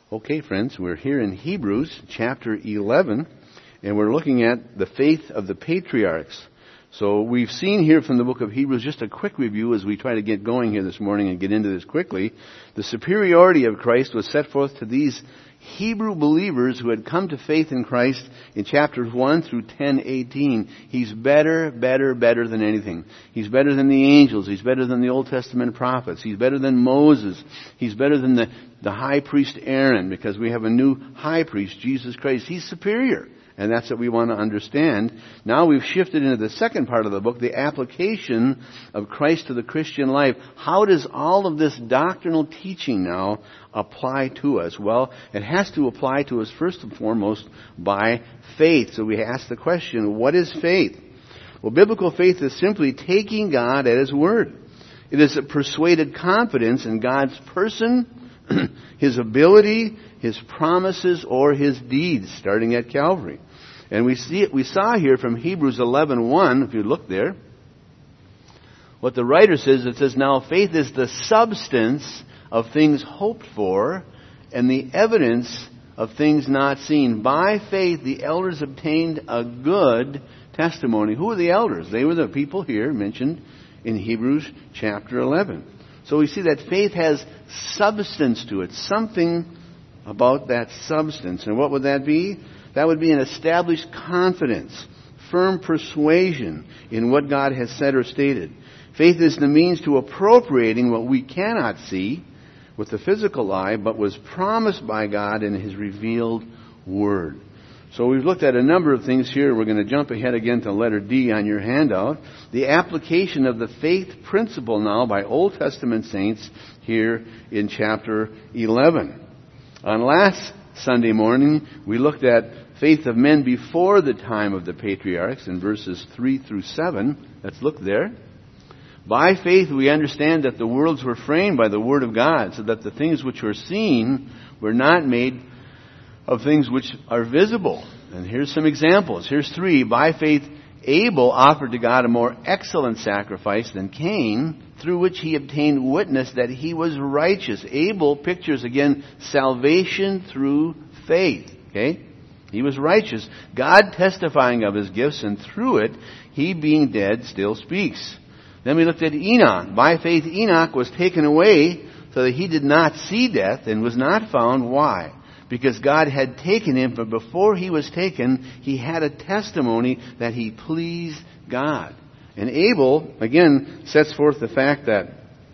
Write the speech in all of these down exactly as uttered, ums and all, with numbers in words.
Okay, friends, we're here in Hebrews chapter eleven, and we're looking at the faith of the patriarchs. So we've seen here from the book of Hebrews, just a quick review as we try to get going here this morning and get into this quickly. The superiority of Christ was set forth to these Hebrew believers who had come to faith in Christ in chapters one through ten eighteen. He's better, better, better than anything. He's better than the angels. He's better than the Old Testament prophets. He's better than Moses. He's better than the, the high priest Aaron, because we have a new high priest, Jesus Christ. He's superior. And that's what we want to understand. Now we've shifted into the second part of the book, the application of Christ to the Christian life. How does all of this doctrinal teaching now apply to us? Well, it has to apply to us first and foremost by faith. So we ask the question, what is faith? Well, biblical faith is simply taking God at His word. It is a persuaded confidence in God's person, His ability, His promises, or His deeds, starting at Calvary. And we see it, we saw here from Hebrews eleven one, if you look there, what the writer says. It says, now faith is the substance of things hoped for and the evidence of things not seen. By faith the elders obtained a good testimony. Who are the elders? They were the people here mentioned in Hebrews chapter eleven. So we see that faith has substance to it, something about that substance. And what would that be? That would be an established confidence, firm persuasion in what God has said or stated. Faith is the means to appropriating what we cannot see with the physical eye, but was promised by God in His revealed Word. So we've looked at a number of things here. We're going to jump ahead again to letter D on your handout. The application of the faith principle now by Old Testament saints here in chapter eleven. On last Sunday morning, we looked at faith of men before the time of the patriarchs in verses three through seven. Let's look there. By faith we understand that the worlds were framed by the Word of God, so that the things which were seen were not made of things which are visible. And here's some examples. Here's three. By faith Abel offered to God a more excellent sacrifice than Cain, through which he obtained witness that he was righteous. Abel pictures again salvation through faith. Okay? He was righteous. God testifying of his gifts, and through it, he being dead still speaks. Then we looked at Enoch. By faith Enoch was taken away so that he did not see death and was not found. Why? Because God had taken him, but before he was taken, he had a testimony that he pleased God. And Abel, again, sets forth the fact that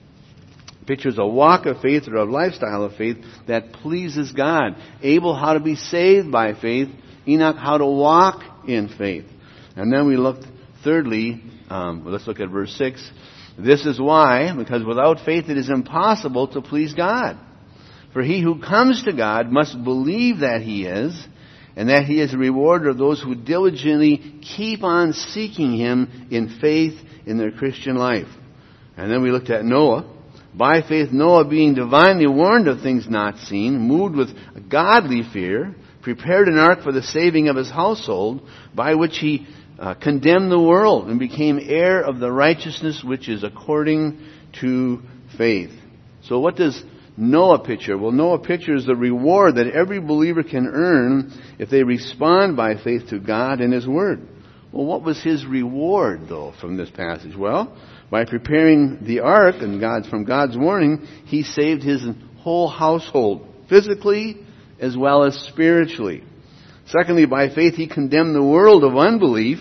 pictures a walk of faith or a lifestyle of faith that pleases God. Abel, how to be saved by faith. Enoch, how to walk in faith. And then we looked, thirdly, um, let's look at verse six. This is why, because without faith it is impossible to please God. For he who comes to God must believe that He is, and that He is a rewarder of those who diligently keep on seeking Him in faith in their Christian life. And then we looked at Noah. By faith Noah, being divinely warned of things not seen, moved with godly fear, prepared an ark for the saving of his household, by which he uh, condemned the world and became heir of the righteousness which is according to faith. So what does Noah picture? Well, Noah pictures the reward that every believer can earn if they respond by faith to God and His Word. Well, what was his reward, though, from this passage? Well, by preparing the ark and God's, from God's warning, he saved his whole household, physically as well as spiritually. Secondly, by faith he condemned the world of unbelief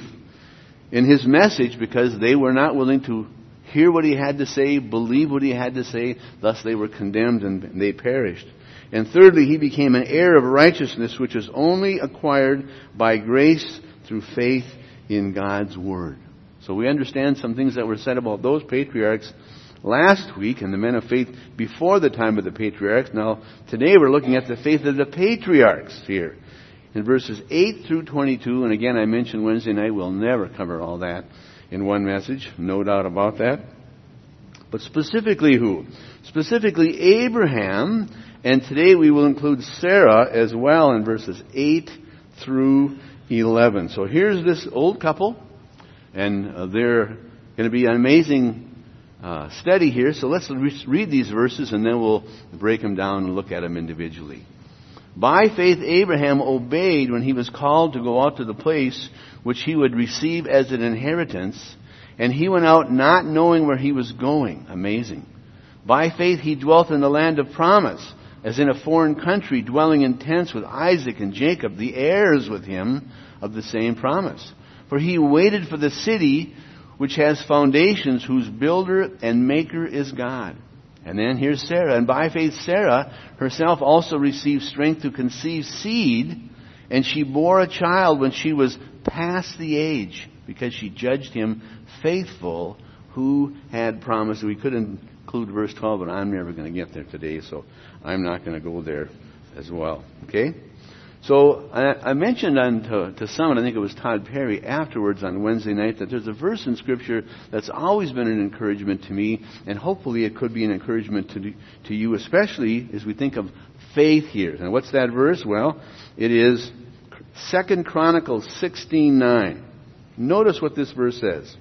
in his message, because they were not willing to hear what he had to say, believe what he had to say. Thus they were condemned and they perished. And thirdly, he became an heir of righteousness, which is only acquired by grace through faith in God's Word. So we understand some things that were said about those patriarchs last week and the men of faith before the time of the patriarchs. Now, today we're looking at the faith of the patriarchs here in verses eight through twenty-two. And again, I mentioned Wednesday night, we'll never cover all that in one message, no doubt about that. But specifically who? Specifically Abraham, and today we will include Sarah as well in verses eight through eleven. So here's this old couple, and uh, they're going to be an amazing uh, study here. So let's re- read these verses, and then we'll break them down and look at them individually. By faith Abraham obeyed when he was called to go out to the place which he would receive as an inheritance, and he went out not knowing where he was going. Amazing. By faith he dwelt in the land of promise, as in a foreign country, dwelling in tents with Isaac and Jacob, the heirs with him of the same promise. For he waited for the city which has foundations, whose builder and maker is God. And then here's Sarah. And by faith Sarah herself also received strength to conceive seed, and she bore a child when she was past the age, because she judged him faithful who had promised. We could include verse twelve, but I'm never going to get there today, so I'm not going to go there as well. Okay? So I, I mentioned on to, to someone, I think it was Todd Perry, afterwards on Wednesday night, that there's a verse in Scripture that's always been an encouragement to me, and hopefully it could be an encouragement to to you, especially as we think of faith here. And what's that verse? Well, it is Second Chronicles sixteen nine. Notice what this verse says.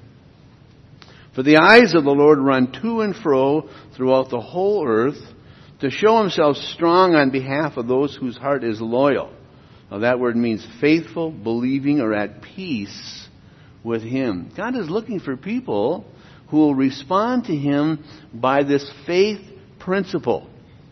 For the eyes of the Lord run to and fro throughout the whole earth, to show himself strong on behalf of those whose heart is loyal. Now that word means faithful, believing, or at peace with him. God is looking for people who will respond to him by this faith principle.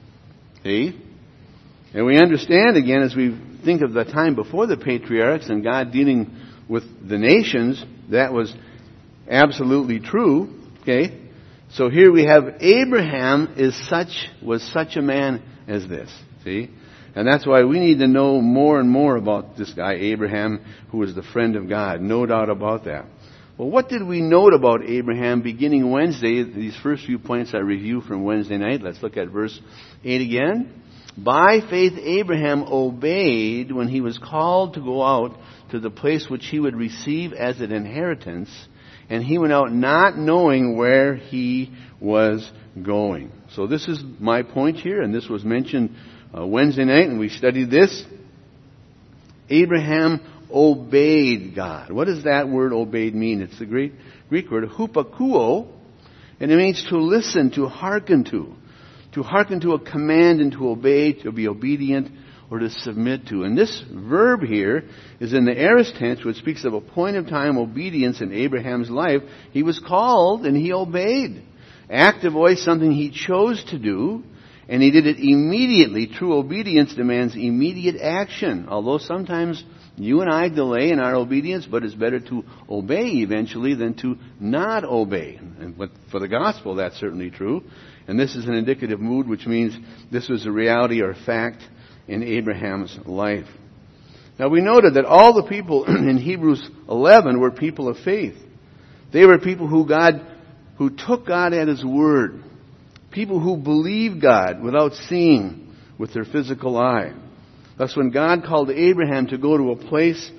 See? And we understand again, as we think of the time before the patriarchs and God dealing with the nations, that was absolutely true. Okay? So here we have Abraham is such was such a man as this. See? And that's why we need to know more and more about this guy, Abraham, who was the friend of God. No doubt about that. Well, what did we note about Abraham beginning Wednesday? These first few points I review from Wednesday night. Let's look at verse eight again. By faith Abraham obeyed when he was called to go out to the place which he would receive as an inheritance, and he went out not knowing where he was going. So this is my point here, and this was mentioned Uh, Wednesday night, and we studied this. Abraham obeyed God. What does that word obeyed mean? It's the Greek, Greek word hupakuo, and it means to listen, to hearken to. To hearken to a command and to obey, to be obedient, or to submit to. And this verb here is in the aorist tense, which speaks of a point of time obedience in Abraham's life. He was called and he obeyed. Active voice, something he chose to do. And he did it immediately. True obedience demands immediate action. Although sometimes you and I delay in our obedience, but it's better to obey eventually than to not obey. And for the gospel, that's certainly true. And this is an indicative mood, which means this was a reality or fact in Abraham's life. Now we noted that all the people in Hebrews eleven were people of faith. They were people who God, who took God at His word. People who believe God without seeing with their physical eye. Thus, when God called Abraham to go to a place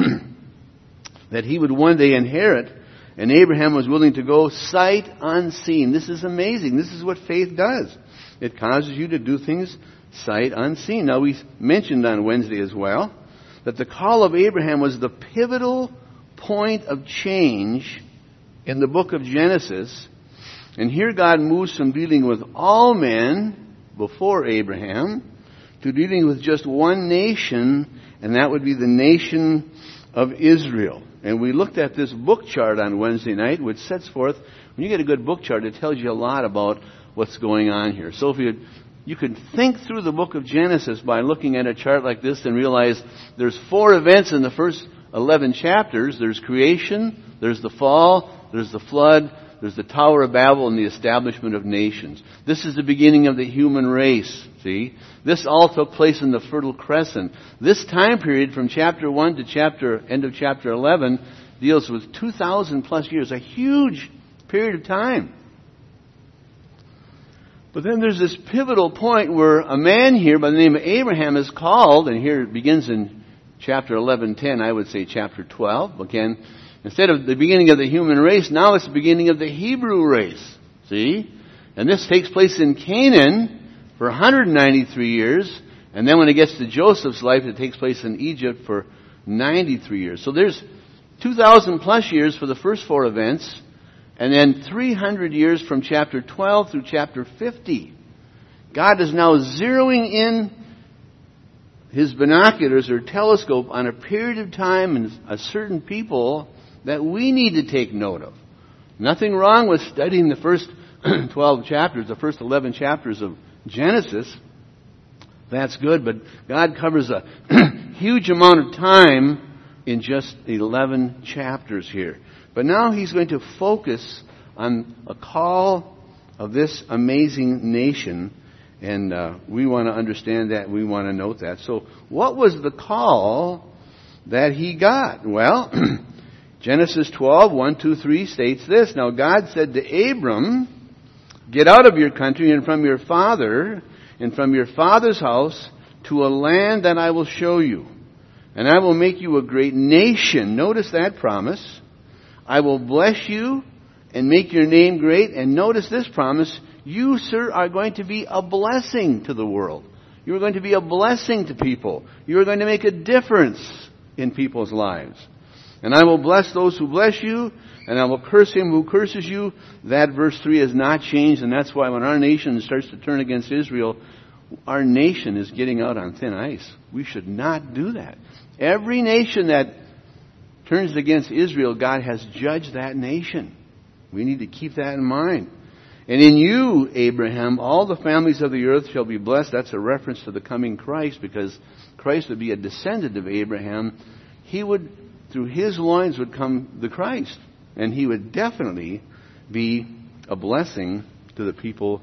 that he would one day inherit, and Abraham was willing to go sight unseen. This is amazing. This is what faith does. It causes you to do things sight unseen. Now, we mentioned on Wednesday as well that the call of Abraham was the pivotal point of change in the book of Genesis. And here God moves from dealing with all men before Abraham to dealing with just one nation, and that would be the nation of Israel. And we looked at this book chart on Wednesday night, which sets forth, when you get a good book chart, it tells you a lot about what's going on here. So if you you could think through the book of Genesis by looking at a chart like this and realize there's four events in the first eleven chapters. There's creation, there's the fall, there's the flood, there's the Tower of Babel, and the establishment of nations. This is the beginning of the human race, see? This all took place in the Fertile Crescent. This time period from chapter one to chapter end of chapter eleven deals with two thousand plus years, a huge period of time. But then there's this pivotal point where a man here by the name of Abraham is called, and here it begins in chapter eleven ten, I would say chapter twelve, again. Instead of the beginning of the human race, now it's the beginning of the Hebrew race. See? And this takes place in Canaan for one hundred ninety-three years. And then when it gets to Joseph's life, it takes place in Egypt for ninety-three years. So there's two thousand plus years for the first four events. And then three hundred years from chapter twelve through chapter fifty. God is now zeroing in his binoculars or telescope on a period of time and a certain people that we need to take note of. Nothing wrong with studying the first twelve chapters, the first eleven chapters of Genesis. That's good, but God covers a huge amount of time in just eleven chapters here. But now he's going to focus on a call of this amazing nation, and uh, we want to understand that. We want to note that. So what was the call that he got? Well, Genesis twelve, one, two, three states this. Now God said to Abram, "Get out of your country and from your father and from your father's house to a land that I will show you. And I will make you a great nation." Notice that promise. "I will bless you and make your name great." And notice this promise. You, sir, are going to be a blessing to the world. You are going to be a blessing to people. You are going to make a difference in people's lives. "And I will bless those who bless you, and I will curse him who curses you." That verse three has not changed, and that's why when our nation starts to turn against Israel, our nation is getting out on thin ice. We should not do that. Every nation that turns against Israel, God has judged that nation. We need to keep that in mind. "And in you, Abraham, all the families of the earth shall be blessed." That's a reference to the coming Christ, because Christ would be a descendant of Abraham. He would, through his loins would come the Christ. And he would definitely be a blessing to the people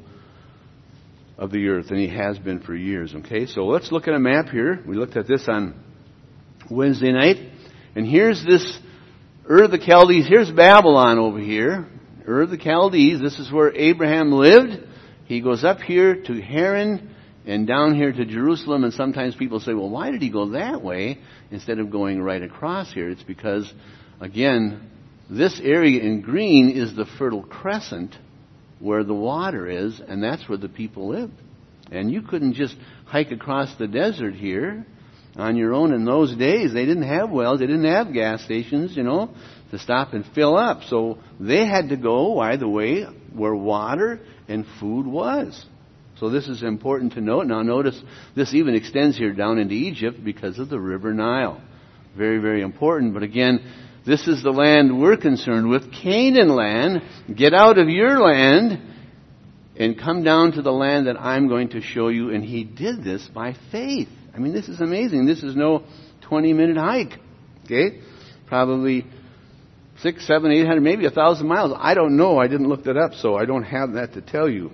of the earth. And he has been for years. Okay, so let's look at a map here. We looked at this on Wednesday night. And here's this Ur of the Chaldees. Here's Babylon over here. Ur of the Chaldees. This is where Abraham lived. He goes up here to Haran and down here to Jerusalem. And sometimes people say, well, why did he go that way instead of going right across here? It's because, again, this area in green is the Fertile Crescent where the water is, and that's where the people lived. And you couldn't just hike across the desert here on your own in those days. They didn't have wells. They didn't have gas stations, you know, to stop and fill up. So they had to go, by the way, where water and food was. So this is important to note. Now notice this even extends here down into Egypt because of the River Nile. Very, very important. But again, this is the land we're concerned with, Canaan land. Get out of your land and come down to the land that I'm going to show you. And he did this by faith. I mean, this is amazing. This is no twenty-minute hike. Okay? Probably six, seven, eight hundred, maybe a thousand miles. I don't know. I didn't look that up, so I don't have that to tell you.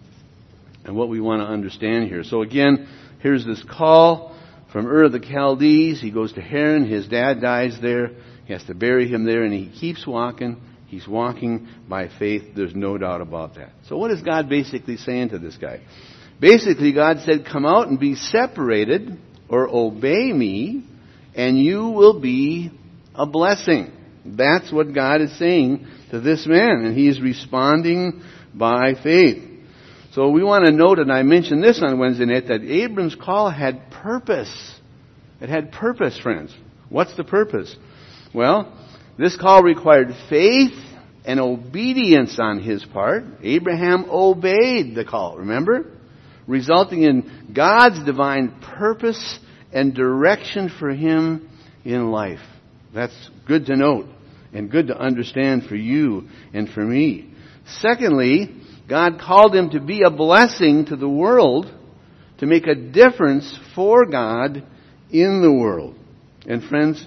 And what we want to understand here. So again, here's this call from Ur of the Chaldees. He goes to Haran. His dad dies there. He has to bury him there, and he keeps walking. He's walking by faith. There's no doubt about that. So what is God basically saying to this guy? Basically, God said, come out and be separated or obey me, and you will be a blessing. That's what God is saying to this man, and he's responding by faith. So we want to note, and I mentioned this on Wednesday night, that Abram's call had purpose. It had purpose, friends. What's the purpose? Well, this call required faith and obedience on his part. Abraham obeyed the call, remember? Resulting in God's divine purpose and direction for him in life. That's good to note and good to understand for you and for me. Secondly, God called him to be a blessing to the world, to make a difference for God in the world. And friends,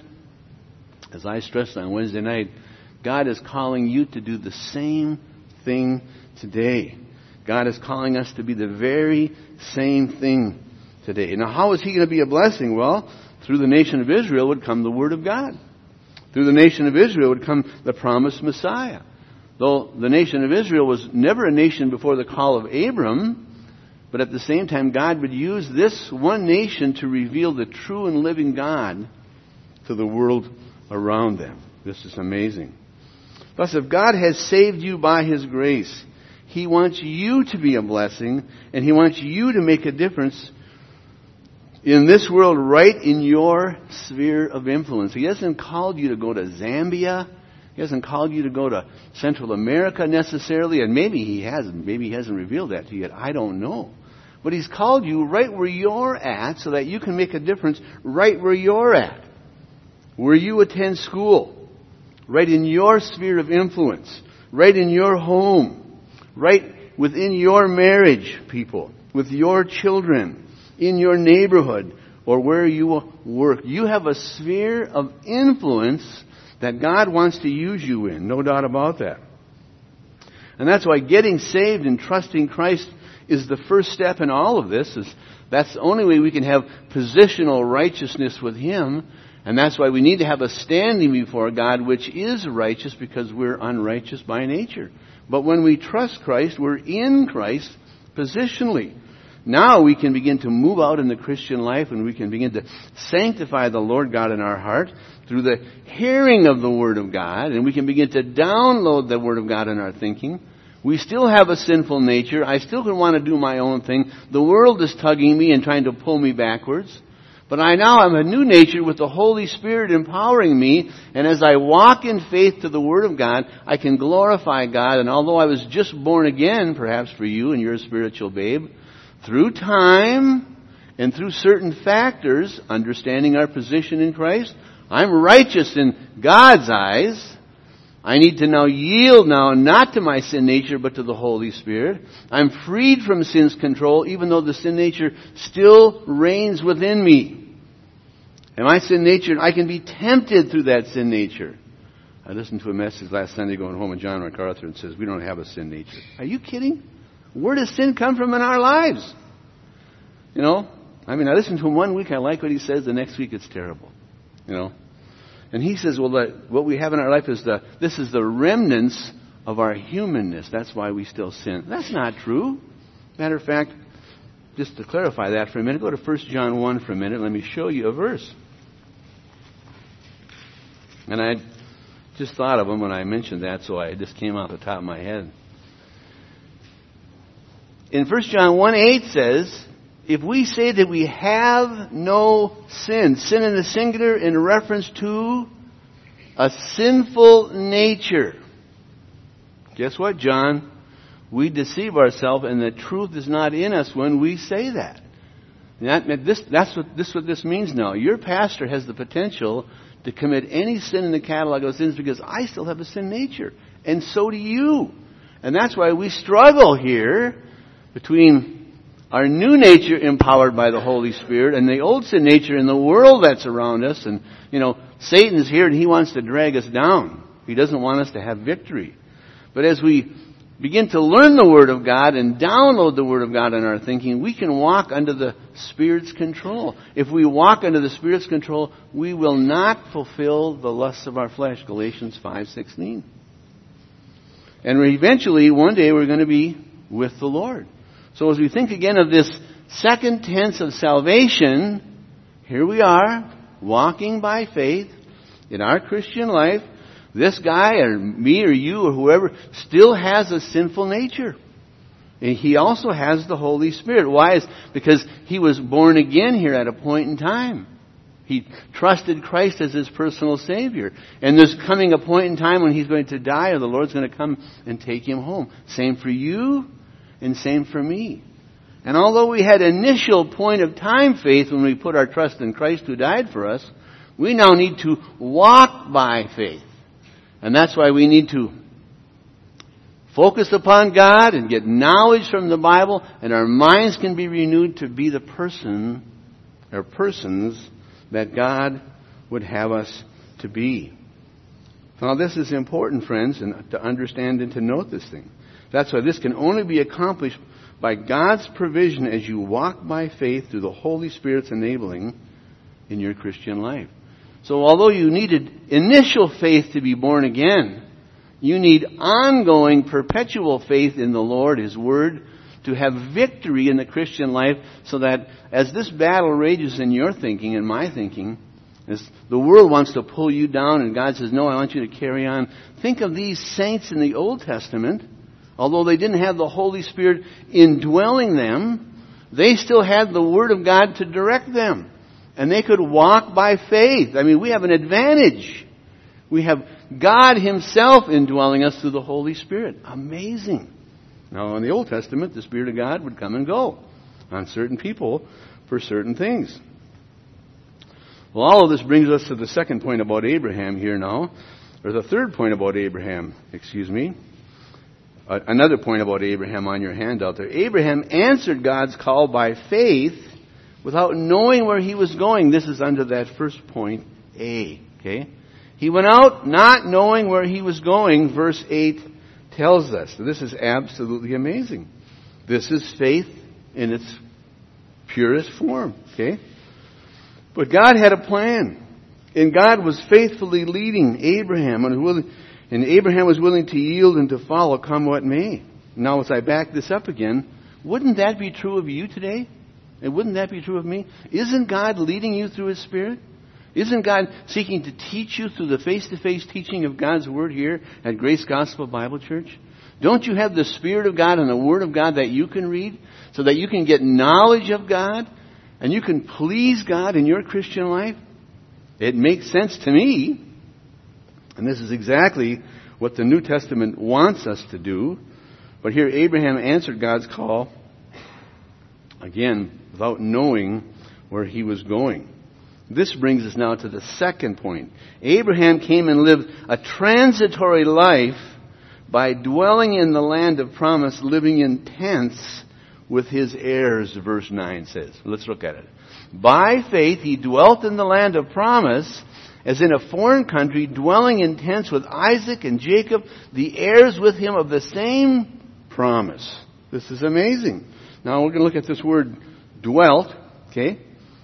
as I stressed on Wednesday night, God is calling you to do the same thing today. God is calling us to be the very same thing today. Now, how is he going to be a blessing? Well, through the nation of Israel would come the Word of God. Through the nation of Israel would come the promised Messiah. Though the nation of Israel was never a nation before the call of Abram, but at the same time God would use this one nation to reveal the true and living God to the world around them. This is amazing. Thus, if God has saved you by His grace, He wants you to be a blessing, and He wants you to make a difference in this world, right in your sphere of influence. He hasn't called you to go to Zambia. He hasn't called you to go to Central America necessarily, and maybe He hasn't. Maybe He hasn't revealed that to you yet. I don't know. But He's called you right where you're at so that you can make a difference right where you're at. Where you attend school. Right in your sphere of influence. Right in your home. Right within your marriage, people. With your children. In your neighborhood. Or where you work. You have a sphere of influence that God wants to use you in. No doubt about that. And that's why getting saved and trusting Christ is the first step in all of this. Is that's the only way we can have positional righteousness with Him. And that's why we need to have a standing before God which is righteous, because we're unrighteous by nature. But when we trust Christ, we're in Christ positionally. Now we can begin to move out in the Christian life, and we can begin to sanctify the Lord God in our heart through the hearing of the Word of God, and we can begin to download the Word of God in our thinking. We still have a sinful nature. I still can want to do my own thing. The world is tugging me and trying to pull me backwards. But I now have a new nature with the Holy Spirit empowering me, and as I walk in faith to the Word of God, I can glorify God. And although I was just born again, perhaps for you and you're a spiritual babe, through time and through certain factors, understanding our position in Christ, I'm righteous in God's eyes. I need to now yield now not to my sin nature but to the Holy Spirit. I'm freed from sin's control even though the sin nature still reigns within me. And my sin nature, I can be tempted through that sin nature. I listened to a message last Sunday going home with John MacArthur and says, we don't have a sin nature. Are you kidding? Where does sin come from in our lives? You know, I mean, I listened to him one week, I like what he says, the next week it's terrible. You know, and he says, well, the, what we have in our life is the, this is the remnants of our humanness. That's why we still sin. That's not true. Matter of fact, just to clarify that for a minute, go to First John one for a minute. Let me show you a verse. And I just thought of him when I mentioned that, so I just came off the top of my head. In First John one eight says, if we say that we have no sin, sin in the singular in reference to a sinful nature. Guess what, John? We deceive ourselves and the truth is not in us when we say that. that this, that's what this, what this means now. Your pastor has the potential to commit any sin in the catalog of sins because I still have a sin nature. And so do you. And that's why we struggle here between our new nature empowered by the Holy Spirit and the old sin nature in the world that's around us. And, you know, Satan's here and he wants to drag us down. He doesn't want us to have victory. But as we begin to learn the Word of God and download the Word of God in our thinking, we can walk under the Spirit's control. If we walk under the Spirit's control, we will not fulfill the lusts of our flesh. Galatians five sixteen. And eventually, one day, we're going to be with the Lord. So as we think again of this second tense of salvation, here we are, walking by faith in our Christian life. This guy or me or you or whoever still has a sinful nature. And he also has the Holy Spirit. Why? Is because he was born again here at a point in time. He trusted Christ as his personal Savior. And there's coming a point in time when he's going to die or the Lord's going to come and take him home. Same for you. And same for me. And although we had initial point of time faith when we put our trust in Christ who died for us, we now need to walk by faith. And that's why we need to focus upon God and get knowledge from the Bible, and our minds can be renewed to be the person or persons that God would have us to be. Now this is important, friends, and to understand and to note this thing. That's why this can only be accomplished by God's provision as you walk by faith through the Holy Spirit's enabling in your Christian life. So although you needed initial faith to be born again, you need ongoing, perpetual faith in the Lord, His Word, to have victory in the Christian life so that as this battle rages in your thinking and my thinking, as the world wants to pull you down and God says, no, I want you to carry on. Think of these saints in the Old Testament. Although they didn't have the Holy Spirit indwelling them, they still had the Word of God to direct them. And they could walk by faith. I mean, we have an advantage. We have God Himself indwelling us through the Holy Spirit. Amazing. Now, in the Old Testament, the Spirit of God would come and go. on certain people for certain things. Well, all of this brings us to the second point about Abraham here now, or the third point about Abraham, excuse me. Uh, another point about Abraham on your handout there. Abraham answered God's call by faith without knowing where he was going. This is under that first point, A. Okay? He went out not knowing where he was going, verse eight tells us. This is absolutely amazing. This is faith in its purest form. Okay? But God had a plan. And God was faithfully leading Abraham, and, willing, and Abraham was willing to yield and to follow, come what may. Now, as I back this up again, wouldn't that be true of you today? And wouldn't that be true of me? Isn't God leading you through His Spirit? Isn't God seeking to teach you through the face-to-face teaching of God's Word here at Grace Gospel Bible Church? Don't you have the Spirit of God and the Word of God that you can read so that you can get knowledge of God and you can please God in your Christian life? It makes sense to me. And this is exactly what the New Testament wants us to do. But here Abraham answered God's call, again, without knowing where he was going. This brings us now to the second point. Abraham came and lived a transitory life by dwelling in the land of promise, living in tents with his heirs, verse nine says. Let's look at it. By faith he dwelt in the land of promise, as in a foreign country, dwelling in tents with Isaac and Jacob, the heirs with him of the same promise. This is amazing. Now we're going to look at this word dwelt, okay?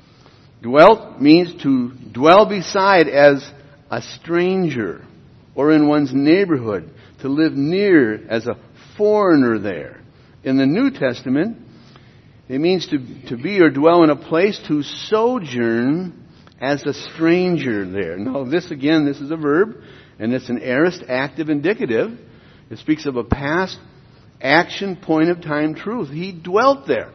Dwelt means to dwell beside as a stranger or in one's neighborhood, to live near as a foreigner there. In the New Testament, it means to, to be or dwell in a place, to sojourn as a stranger there. Now this again, this is a verb, and it's an aorist active indicative. It speaks of a past action, point of time truth. He dwelt there.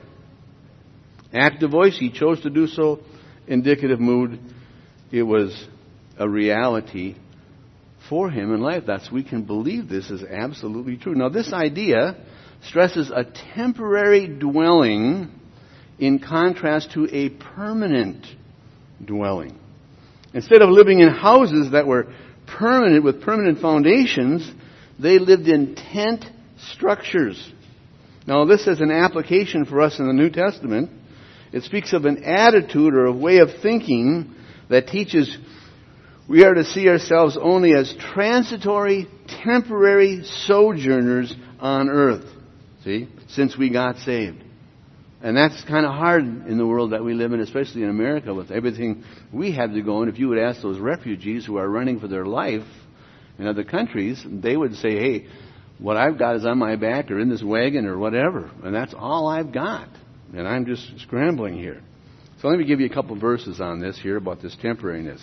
Active voice, he chose to do so. Indicative mood, it was a reality for him in life. That's, we can believe this is absolutely true. Now this idea stresses a temporary dwelling in contrast to a permanent dwelling. Instead of living in houses that were permanent with permanent foundations, they lived in tent structures. Now this is an application for us in the New Testament. It speaks of an attitude or a way of thinking that teaches we are to see ourselves only as transitory, temporary sojourners on earth. See? Since we got saved. And that's kind of hard in the world that we live in, especially in America with everything we have to go in. If you would ask those refugees who are running for their life in other countries, they would say, hey, what I've got is on my back or in this wagon or whatever. And that's all I've got. And I'm just scrambling here. So let me give you a couple verses on this here about this temporariness.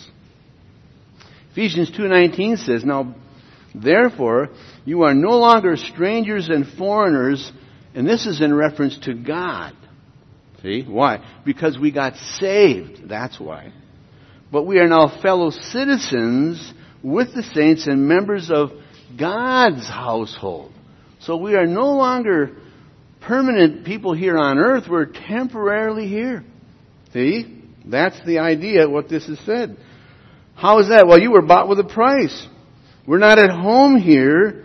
Ephesians two nineteen says, now, therefore, you are no longer strangers and foreigners, and this is in reference to God. See? Why? Because we got saved. That's why. But we are now fellow citizens with the saints and members of God's household. So we are no longer permanent people here on earth. We're temporarily here. See? That's the idea, what this is said. How is that? Well, you were bought with a price. We're not at home here.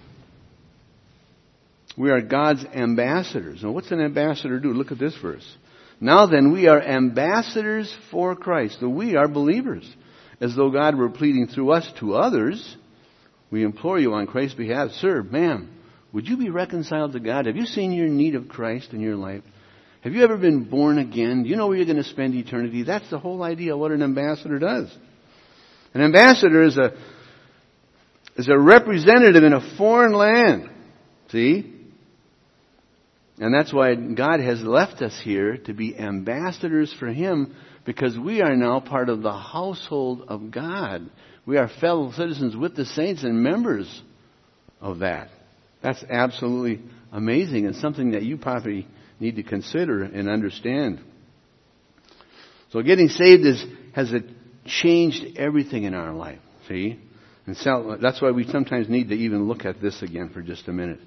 We are God's ambassadors. Now, what's an ambassador do? Look at this verse. Now then, we are ambassadors for Christ. So we are believers. As though God were pleading through us to others, we implore you on Christ's behalf, sir, ma'am, would you be reconciled to God? Have you seen your need of Christ in your life? Have you ever been born again? Do you know where you're going to spend eternity? That's the whole idea of what an ambassador does. An ambassador is a is a representative in a foreign land. See? And that's why God has left us here to be ambassadors for Him, because we are now part of the household of God. We are fellow citizens with the saints and members of that. That's absolutely amazing and something that you probably need to consider and understand. So getting saved is has a changed everything in our life. See? And so that's why we sometimes need to even look at this again for just a minute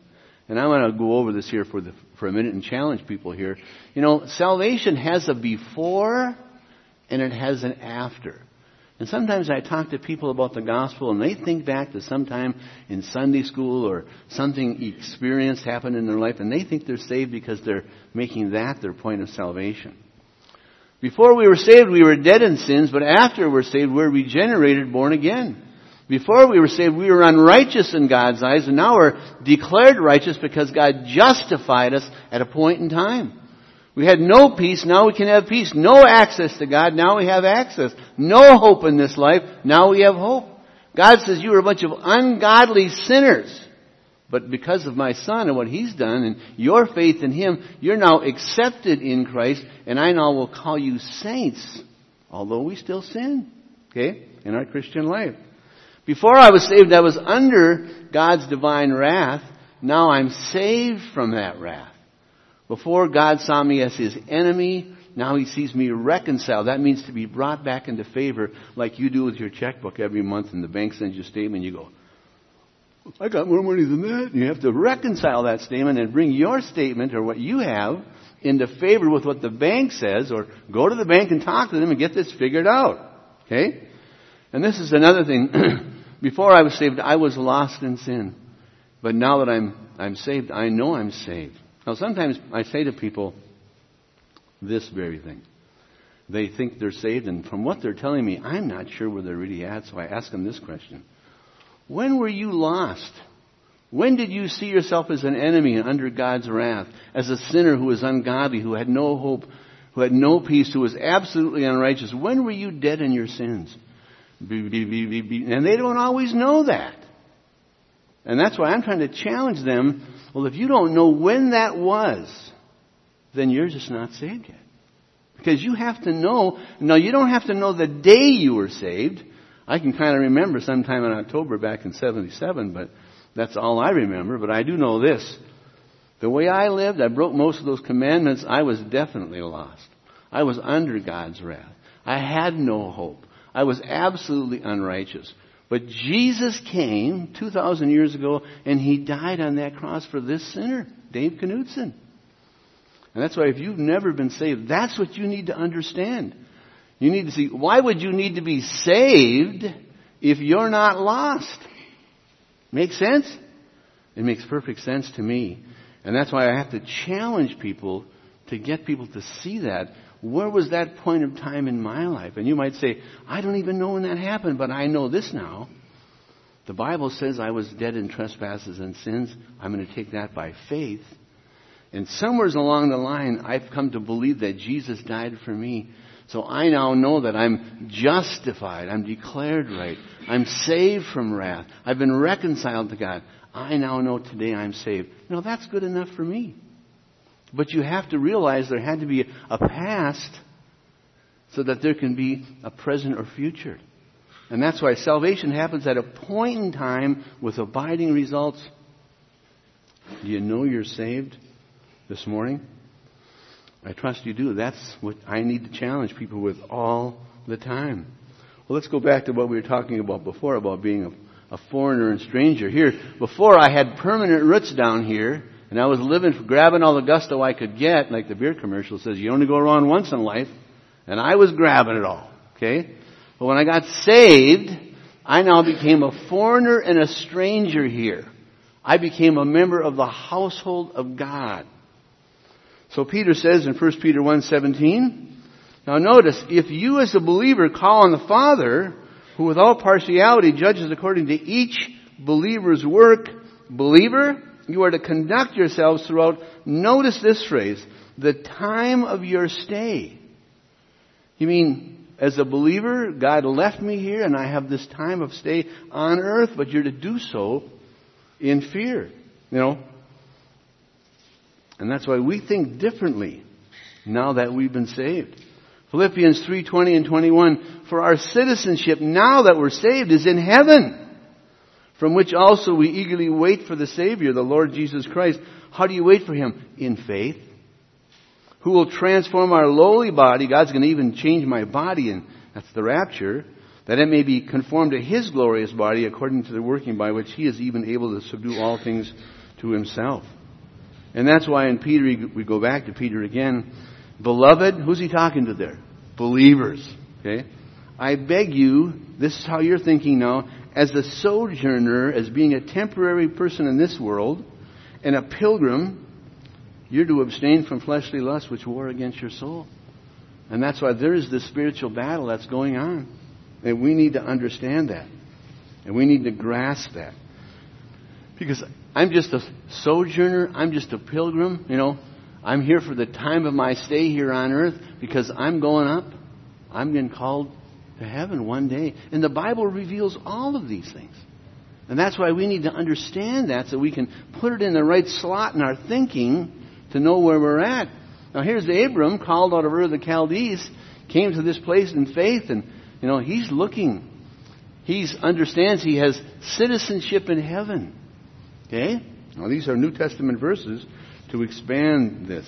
And I want to go over this here for the, for a minute and challenge people here. You know, salvation has a before and it has an after. And sometimes I talk to people about the gospel and they think back to some time in Sunday school or something experienced happened in their life and they think they're saved because they're making that their point of salvation. Before we were saved, we were dead in sins, but after we were saved, we're regenerated, born again. Before we were saved, we were unrighteous in God's eyes, and now we're declared righteous because God justified us at a point in time. We had no peace, now we can have peace. No access to God, now we have access. No hope in this life, now we have hope. God says you were a bunch of ungodly sinners. But because of my Son and what He's done and your faith in Him, you're now accepted in Christ, and I now will call you saints, although we still sin, okay, in our Christian life. Before I was saved, I was under God's divine wrath. Now I'm saved from that wrath. Before, God saw me as His enemy. Now He sees me reconciled. That means to be brought back into favor like you do with your checkbook every month and the bank sends you a statement. You go, I got more money than that. And you have to reconcile that statement and bring your statement or what you have into favor with what the bank says, or go to the bank and talk to them and get this figured out. Okay? And this is another thing. Before I was saved, I was lost in sin. But now that I'm I'm saved, I know I'm saved. Now sometimes I say to people this very thing. They think they're saved, and from what they're telling me, I'm not sure where they're really at, so I ask them this question. When were you lost? When did you see yourself as an enemy and under God's wrath? As a sinner who was ungodly, who had no hope, who had no peace, who was absolutely unrighteous? When were you dead in your sins? And they don't always know that. And that's why I'm trying to challenge them. Well, if you don't know when that was, then you're just not saved yet. Because you have to know. No, you don't have to know the day you were saved. I can kind of remember sometime in October back in seventy-seven, but that's all I remember. But I do know this. The way I lived, I broke most of those commandments. I was definitely lost. I was under God's wrath. I had no hope. I was absolutely unrighteous. But Jesus came two thousand years ago, and He died on that cross for this sinner, Dave Knudsen. And that's why if you've never been saved, that's what you need to understand. You need to see, why would you need to be saved if you're not lost? Make sense? It makes perfect sense to me. And that's why I have to challenge people to get people to see that. Where was that point of time in my life? And you might say, I don't even know when that happened, but I know this now. The Bible says I was dead in trespasses and sins. I'm going to take that by faith. And somewhere along the line, I've come to believe that Jesus died for me. So I now know that I'm justified. I'm declared right. I'm saved from wrath. I've been reconciled to God. I now know today I'm saved. Now that's good enough for me. But you have to realize there had to be a past so that there can be a present or future. And that's why salvation happens at a point in time with abiding results. Do you know you're saved this morning? I trust you do. That's what I need to challenge people with all the time. Well, let's go back to what we were talking about before, about being a, a foreigner and stranger. Here, before I had permanent roots down here, and I was living, grabbing all the gusto I could get, like the beer commercial says, you only go around once in life, and I was grabbing it all, okay? But when I got saved, I now became a foreigner and a stranger here. I became a member of the household of God. So Peter says in First Peter one seventeen, now notice, if you as a believer call on the Father, who without partiality judges according to each believer's work, believer, you are to conduct yourselves throughout, notice this phrase, the time of your stay. You mean, as a believer, God left me here and I have this time of stay on earth, but you're to do so in fear, you know. And that's why we think differently now that we've been saved. Philippians three twenty and twenty-one, for our citizenship now that we're saved is in heaven, from which also we eagerly wait for the Savior, the Lord Jesus Christ. How do you wait for Him? In faith. Who will transform our lowly body. God's going to even change my body, and that's the rapture, that it may be conformed to His glorious body according to the working by which He is even able to subdue all things to Himself. And that's why in Peter, we go back to Peter again. Beloved, who's he talking to there? Believers. Okay? I beg you, this is how you're thinking now, as a sojourner, as being a temporary person in this world, and a pilgrim, you're to abstain from fleshly lusts which war against your soul. And that's why there is this spiritual battle that's going on. And we need to understand that. And we need to grasp that. Because I'm just a sojourner, I'm just a pilgrim, you know. I'm here for the time of my stay here on earth because I'm going up. I'm getting called to heaven one day. And the Bible reveals all of these things. And that's why we need to understand that so we can put it in the right slot in our thinking to know where we're at. Now here's Abram, called out of Ur of the Chaldees, came to this place in faith, and you know he's looking. He understands he has citizenship in heaven. Okay? Now these are New Testament verses to expand this.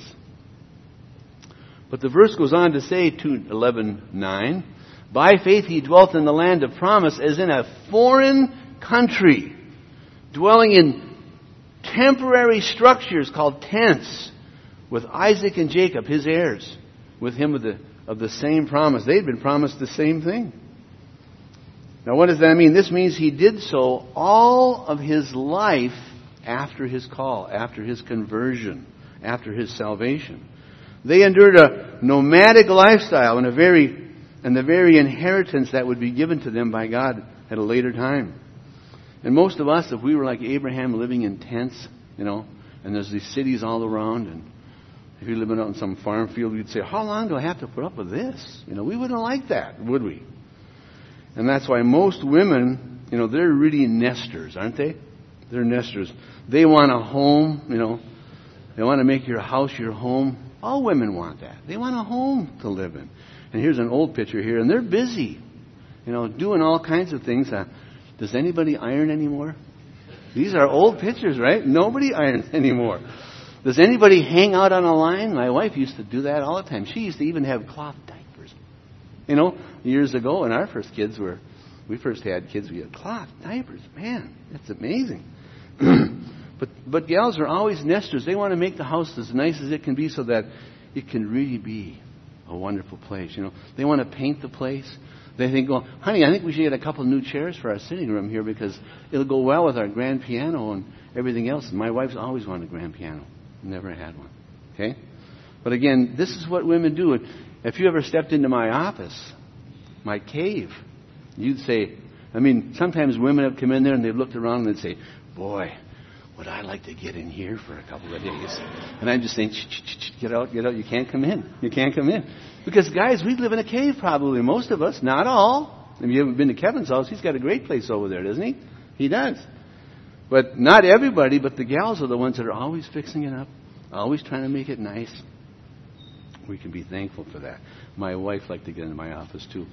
But the verse goes on to say, two eleven nine, by faith he dwelt in the land of promise as in a foreign country, dwelling in temporary structures called tents, with Isaac and Jacob, his heirs, with him of the, of the same promise. They'd been promised the same thing. Now what does that mean? This means he did so all of his life after his call, after his conversion, after his salvation. They endured a nomadic lifestyle and a very and the very inheritance that would be given to them by God at a later time. And most of us, if we were like Abraham living in tents, you know, and there's these cities all around, and if you're living out in some farm field, we'd say, how long do I have to put up with this? You know, we wouldn't like that, would we? And that's why most women, you know, they're really nesters, aren't they? They're nesters. They want a home, you know. They want to make your house your home. All women want that. They want a home to live in. And here's an old picture here, and they're busy, you know, doing all kinds of things. Uh, does anybody iron anymore? These are old pictures, right? Nobody irons anymore. Does anybody hang out on a line? My wife used to do that all the time. She used to even have cloth diapers. You know, years ago when our first kids were, we first had kids, we had cloth diapers. Man, that's amazing. but but gals are always nesters. They want to make the house as nice as it can be so that it can really be a wonderful place. You know, they want to paint the place. They think, well, honey, I think we should get a couple new chairs for our sitting room here because it'll go well with our grand piano and everything else. And my wife's always wanted a grand piano. Never had one. Okay? But again, this is what women do. If you ever stepped into my office, my cave, you'd say, I mean, sometimes women have come in there and they've looked around and they'd say, boy, would I like to get in here for a couple of days. And I'm just saying, get out, get out. You can't come in. You can't come in. Because, guys, we live in a cave probably, most of us. Not all. If you haven't been to Kevin's house, he's got a great place over there, doesn't he? He does. But not everybody, but the gals are the ones that are always fixing it up, always trying to make it nice. We can be thankful for that. My wife liked to get into my office, too.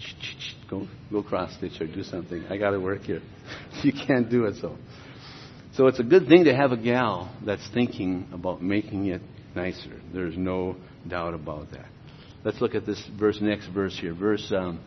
Go, go cross-stitch or do something. I got to work here. You can't do it, so. So it's a good thing to have a gal that's thinking about making it nicer. There's no doubt about that. Let's look at this verse, next verse here. Verse um,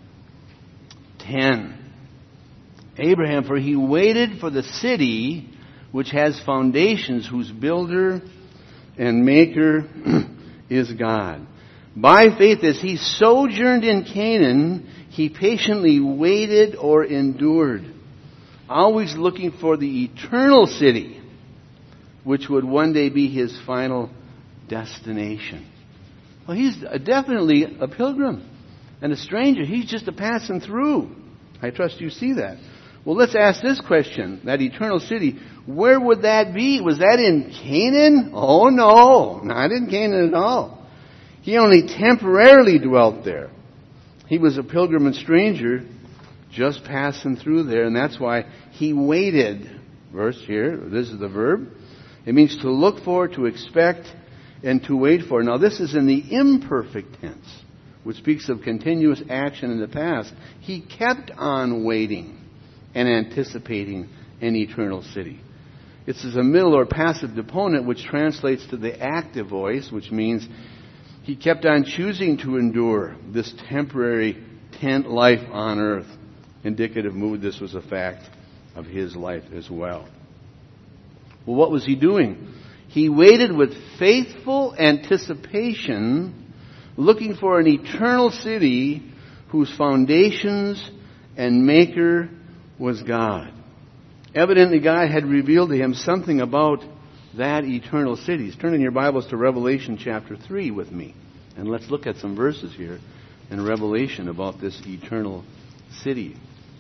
ten. Abraham, for he waited for the city which has foundations, whose builder and maker is God. By faith, as he sojourned in Canaan, he patiently waited or endured, always looking for the eternal city, which would one day be his final destination. Well, he's definitely a pilgrim and a stranger. He's just a passing through. I trust you see that. Well, let's ask this question. That eternal city, where would that be? Was that in Canaan? Oh, no. Not in Canaan at all. He only temporarily dwelt there. He was a pilgrim and stranger just passing through there, and that's why he waited. Verse here, this is the verb. It means to look for, to expect, and to wait for. Now, this is in the imperfect tense, which speaks of continuous action in the past. He kept on waiting and anticipating an eternal city. It's as a middle or passive deponent, which translates to the active voice, which means he kept on choosing to endure this temporary tent life on earth. Indicative mood, this was a fact of his life as well. Well, what was he doing? He waited with faithful anticipation, looking for an eternal city whose foundations and maker was God. Evidently, God had revealed to him something about that eternal city. Turn in your Bibles to Revelation chapter three with me. And let's look at some verses here in Revelation about this eternal city.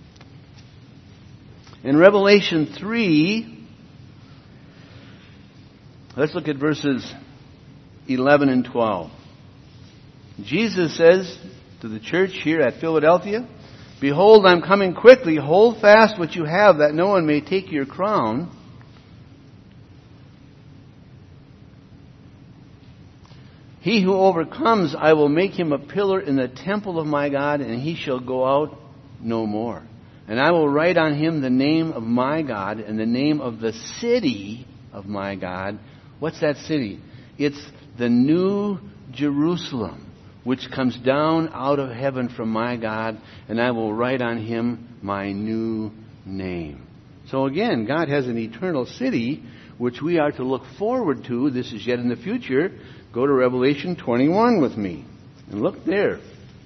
In Revelation three, let's look at verses eleven and twelve. Jesus says to the church here at Philadelphia, "Behold, I'm coming quickly. Hold fast what you have, that no one may take your crown. He who overcomes, I will make him a pillar in the temple of my God, and he shall go out no more. And I will write on him the name of my God and the name of the city of my God." What's that city? It's the New Jerusalem, which comes down out of heaven from my God, and I will write on him my new name. So again, God has an eternal city which we are to look forward to. This is yet in the future. Go to Revelation twenty-one with me and look there.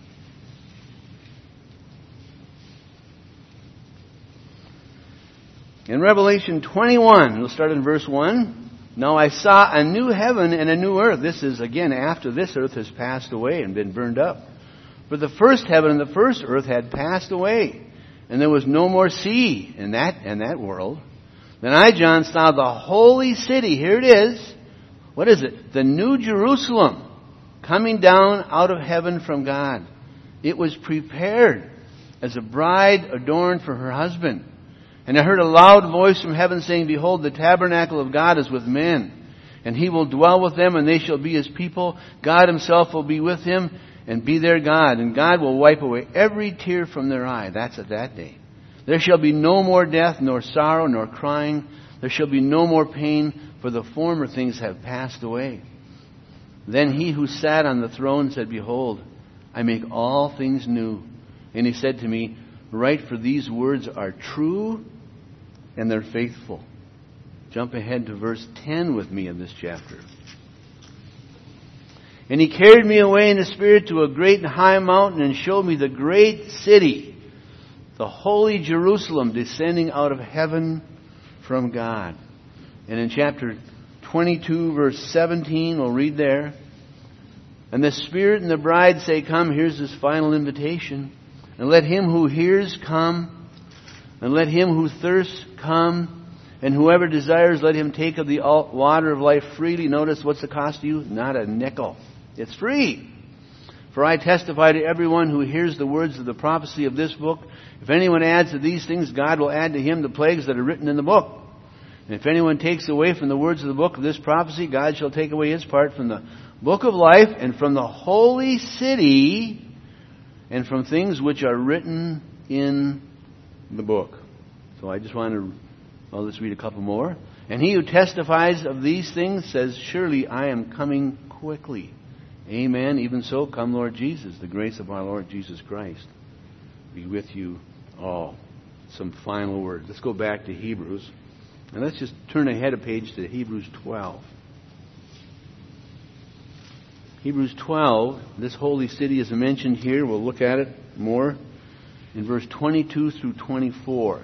In Revelation twenty-one, we'll start in verse one. "Now I saw a new heaven and a new earth." This is, again, after this earth has passed away and been burned up. "For the first heaven and the first earth had passed away, and there was no more sea in that, in that world. Then I, John, saw the holy city." Here it is. What is it? "The New Jerusalem, coming down out of heaven from God. It was prepared as a bride adorned for her husband. And I heard a loud voice from heaven saying, 'Behold, the tabernacle of God is with men, and he will dwell with them, and they shall be his people. God himself will be with him and be their God. And God will wipe away every tear from their eye.'" That's at that day. "There shall be no more death, nor sorrow, nor crying. There shall be no more pain, for the former things have passed away." Then he who sat on the throne said, "Behold, I make all things new." And he said to me, "Write, for these words are true and they're faithful." Jump ahead to verse ten with me in this chapter. "And he carried me away in the Spirit to a great and high mountain, and showed me the great city, the holy Jerusalem, descending out of heaven from God." And in chapter twenty-two, verse seventeen, we'll read there. "And the Spirit and the bride say, 'Come.'" Here's this final invitation. "And let him who hears come. And let him who thirsts come. And whoever desires, let him take of the water of life freely." Notice, what's the cost to you? Not a nickel. It's free. "For I testify to everyone who hears the words of the prophecy of this book. If anyone adds to these things, God will add to him the plagues that are written in the book. And if anyone takes away from the words of the book of this prophecy, God shall take away his part from the book of life and from the holy city and from things which are written in the book." So I just want to, well, let's read a couple more. "And he who testifies of these things says, 'Surely I am coming quickly.' Amen. Even so, come Lord Jesus. The grace of our Lord Jesus Christ be with you all." Some final words. Let's go back to Hebrews. And let's just turn ahead a page to Hebrews twelve. Hebrews twelve, this holy city is mentioned here. We'll look at it more in verse twenty-two through twenty-four.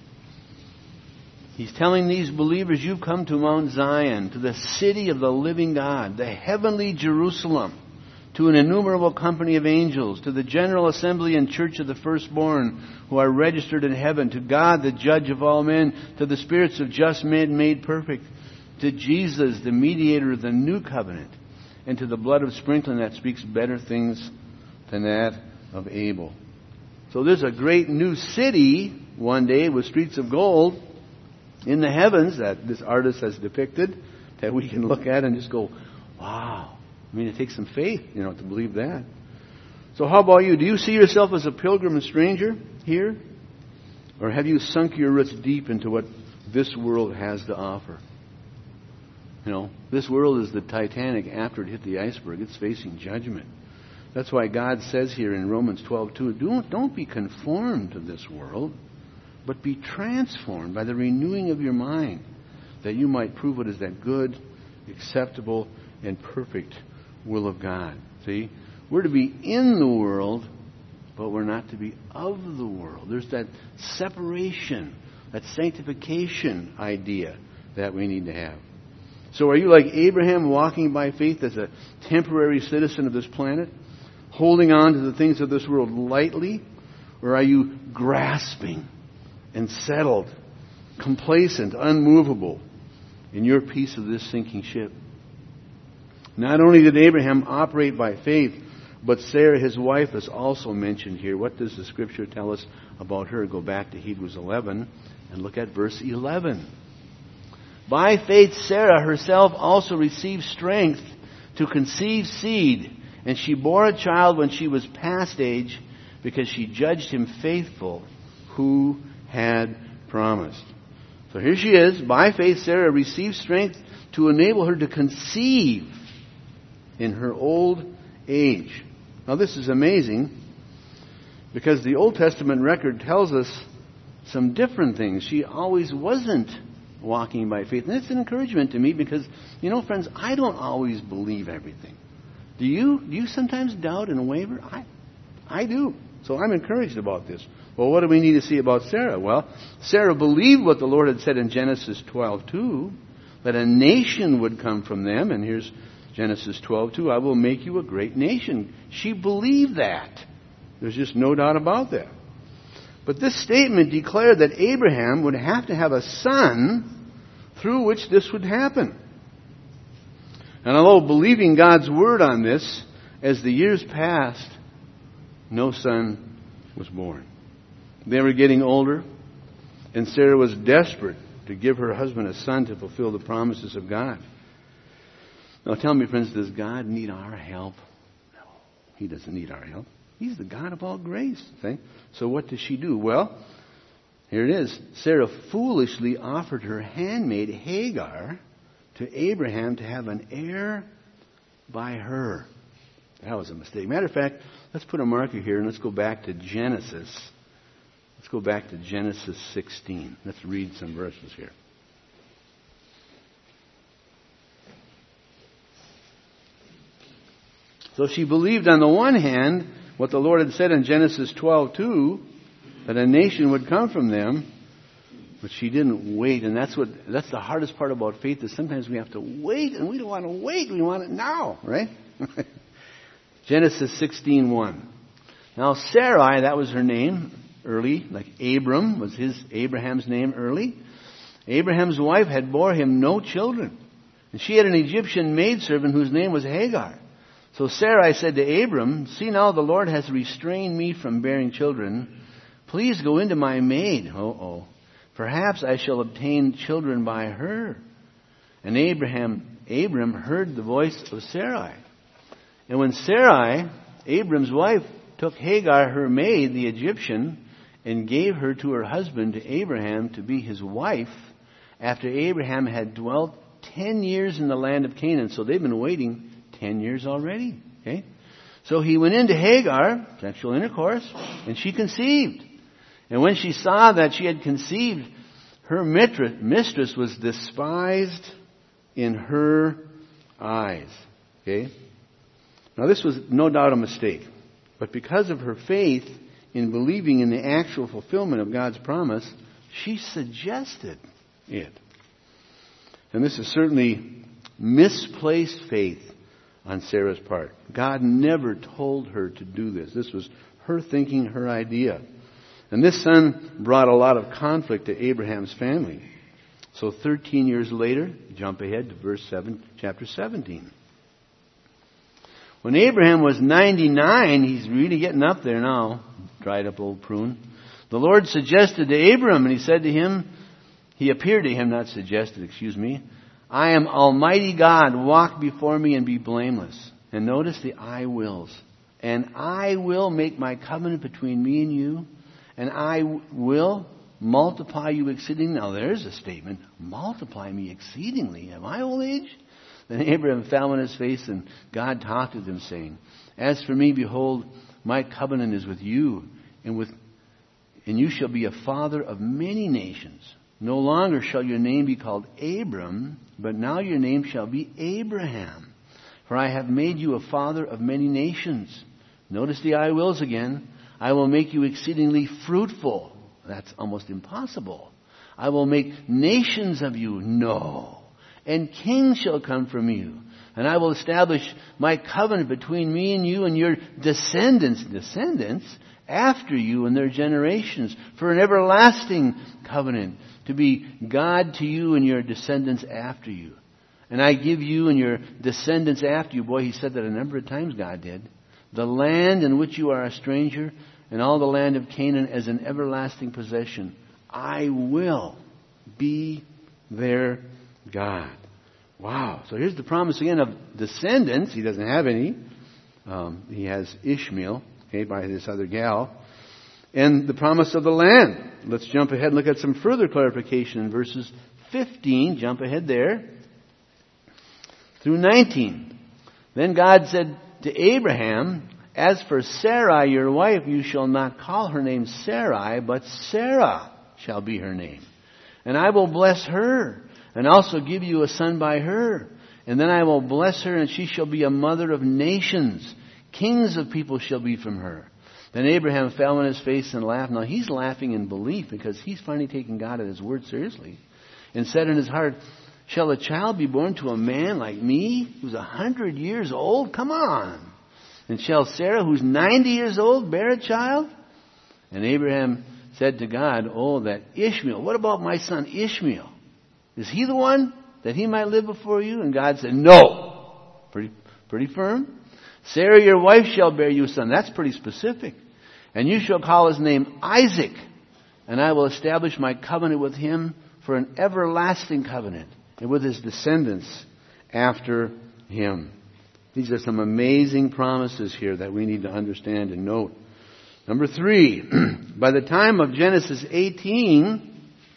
He's telling these believers, "You've come to Mount Zion, to the city of the living God, the heavenly Jerusalem, to an innumerable company of angels, to the general assembly and church of the firstborn who are registered in heaven, to God the judge of all men, to the spirits of just men made perfect, to Jesus the mediator of the new covenant, and to the blood of sprinkling that speaks better things than that of Abel." So there's a great new city one day with streets of gold in the heavens that this artist has depicted, that we can look at and just go, wow. I mean, it takes some faith, you know, to believe that. So how about you? Do you see yourself as a pilgrim and stranger here? Or have you sunk your roots deep into what this world has to offer? You know, this world is the Titanic after it hit the iceberg. It's facing judgment. That's why God says here in Romans twelve two, don't, don't be conformed to this world, but be transformed by the renewing of your mind, that you might prove what is that good acceptable, and perfect will of God. See? We're to be in the world, but we're not to be of the world. There's that separation, that sanctification idea that we need to have. So are you like Abraham, walking by faith as a temporary citizen of this planet, holding on to the things of this world lightly? Or are you grasping and settled, complacent, unmovable in your piece of this sinking ship? Not only did Abraham operate by faith, but Sarah, his wife, is also mentioned here. What does the Scripture tell us about her? Go back to Hebrews eleven and look at verse eleven. By faith, Sarah herself also received strength to conceive seed, and she bore a child when she was past age, because she judged him faithful who had promised. So here she is. By faith, Sarah received strength to enable her to conceive in her old age. Now this is amazing, because the Old Testament record tells us some different things. She always wasn't walking by faith. And it's an encouragement to me, because, you know, friends, I don't always believe everything. Do you? Do you sometimes doubt and waver? I, I do. So I'm encouraged about this. Well, what do we need to see about Sarah? Well, Sarah believed what the Lord had said in Genesis twelve two, that a nation would come from them. And here's Genesis twelve two, I will make you a great nation. She believed that. There's just no doubt about that. But this statement declared that Abraham would have to have a son through which this would happen. And although believing God's word on this, as the years passed, no son was born. They were getting older, and Sarah was desperate to give her husband a son to fulfill the promises of God. Now tell me, friends, does God need our help? No, He doesn't need our help. He's the God of all grace. Okay? So what does she do? Well, here it is. Sarah foolishly offered her handmaid Hagar to Abraham to have an heir by her. That was a mistake. Matter of fact, let's put a marker here and let's go back to Genesis. Let's go back to Genesis sixteen. Let's read some verses here. So she believed on the one hand what the Lord had said in Genesis twelve two, that a nation would come from them, but she didn't wait. And that's what that's the hardest part about faith, is sometimes we have to wait, and we don't want to wait. We want it now, right? Genesis sixteen one. Now Sarai, that was her name early, like Abram was his Abraham's name early. Abraham's wife had bore him no children, and she had an Egyptian maidservant whose name was Hagar. So Sarai said to Abram, see now the Lord has restrained me from bearing children. Please go into my maid. Uh-oh. Perhaps I shall obtain children by her. And Abraham, Abram heard the voice of Sarai. And when Sarai, Abram's wife, took Hagar, her maid, the Egyptian, and gave her to her husband, to Abraham, to be his wife, after Abraham had dwelt ten years in the land of Canaan. So they've been waiting ten years already. Okay? So he went into Hagar, sexual intercourse, and she conceived. And when she saw that she had conceived, her mistress was despised in her eyes. Okay? Now this was no doubt a mistake. But because of her faith in believing in the actual fulfillment of God's promise, she suggested it. And this is certainly misplaced faith on Sarah's part. God never told her to do this. This was her thinking, her idea. And this son brought a lot of conflict to Abraham's family. So thirteen years later, jump ahead to verse seven, chapter seventeen. When Abraham was ninety-nine, he's really getting up there now, dried up old prune. The Lord suggested to Abram, and he said to him, he appeared to him, not suggested, excuse me, I am Almighty God, walk before me and be blameless. And notice the I wills. And I will make my covenant between me and you, and I will multiply you exceedingly. Now there's a statement, multiply me exceedingly at my old age? Then Abraham fell on his face, and God talked with him, saying, as for me, behold, my covenant is with you, and with and you shall be a father of many nations. No longer shall your name be called Abram, but now your name shall be Abraham. For I have made you a father of many nations. Notice the I wills again. I will make you exceedingly fruitful. That's almost impossible. I will make nations of you. No. And kings shall come from you. And I will establish my covenant between me and you and your descendants, descendants, after you and their generations, for an everlasting covenant, to be God to you and your descendants after you. And I give you and your descendants after you. Boy, he said that a number of times, God did. The land in which you are a stranger, and all the land of Canaan as an everlasting possession. I will be their God. Wow. So here's the promise again of descendants. He doesn't have any. Um, he has Ishmael, okay, by this other gal. And the promise of the land. Let's jump ahead and look at some further clarification in verses fifteen. Jump ahead there. Through nineteen. Then God said to Abraham, as for Sarai, your wife, you shall not call her name Sarai, but Sarah shall be her name. And I will bless her, and also give you a son by her. And then I will bless her, and she shall be a mother of nations. Kings of people shall be from her. Then Abraham fell on his face and laughed. Now he's laughing in belief because he's finally taking God at his word seriously. And said in his heart, shall a child be born to a man like me, who's a hundred years old? Come on. And shall Sarah, who's ninety years old, bear a child? And Abraham said to God, oh, that Ishmael, what about my son Ishmael? Is he the one that he might live before you? And God said, no. Pretty, pretty firm. Sarah, your wife, shall bear you a son. That's pretty specific. And you shall call his name Isaac. And I will establish my covenant with him for an everlasting covenant, and with his descendants after him. These are some amazing promises here that we need to understand and note. Number three, by the time of Genesis eighteen,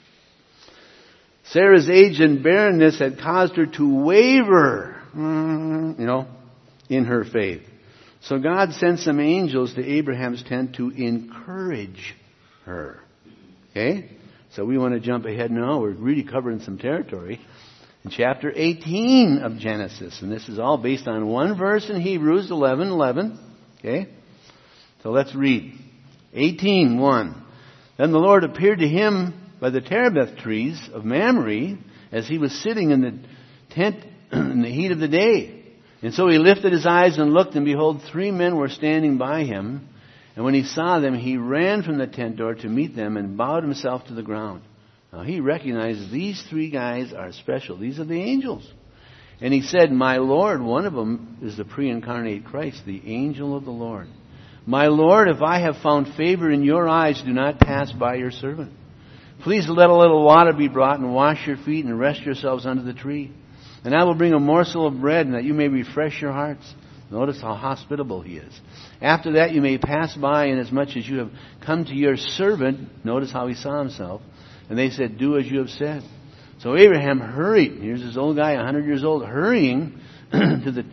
Sarah's age and barrenness had caused her to waver, you know, in her faith. So God sent some angels to Abraham's tent to encourage her. Okay? So we want to jump ahead now. We're really covering some territory. In chapter eighteen of Genesis. And this is all based on one verse in Hebrews eleven eleven. Okay? So let's read. eighteen one. Then the Lord appeared to him by the terebinth trees of Mamre as he was sitting in the tent in the heat of the day. And so he lifted his eyes and looked, and behold, three men were standing by him. And when he saw them, he ran from the tent door to meet them and bowed himself to the ground. Now he recognizes these three guys are special. These are the angels. And he said, my Lord, one of them is the pre-incarnate Christ, the angel of the Lord. My Lord, if I have found favor in your eyes, do not pass by your servant. Please let a little water be brought and wash your feet and rest yourselves under the tree. And I will bring a morsel of bread and that you may refresh your hearts. Notice how hospitable he is. After that you may pass by, inasmuch as you have come to your servant. Notice how he saw himself. And they said, do as you have said. So Abraham hurried. Here's this old guy, a hundred years old, hurrying to the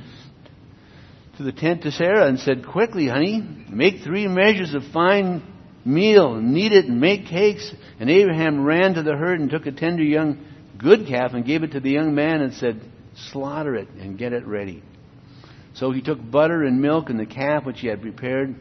to the tent to Sarah and said, quickly, honey, make three measures of fine meal, knead it and make cakes. And Abraham ran to the herd and took a tender young good calf and gave it to the young man and said, slaughter it and get it ready. So he took butter and milk and the calf which he had prepared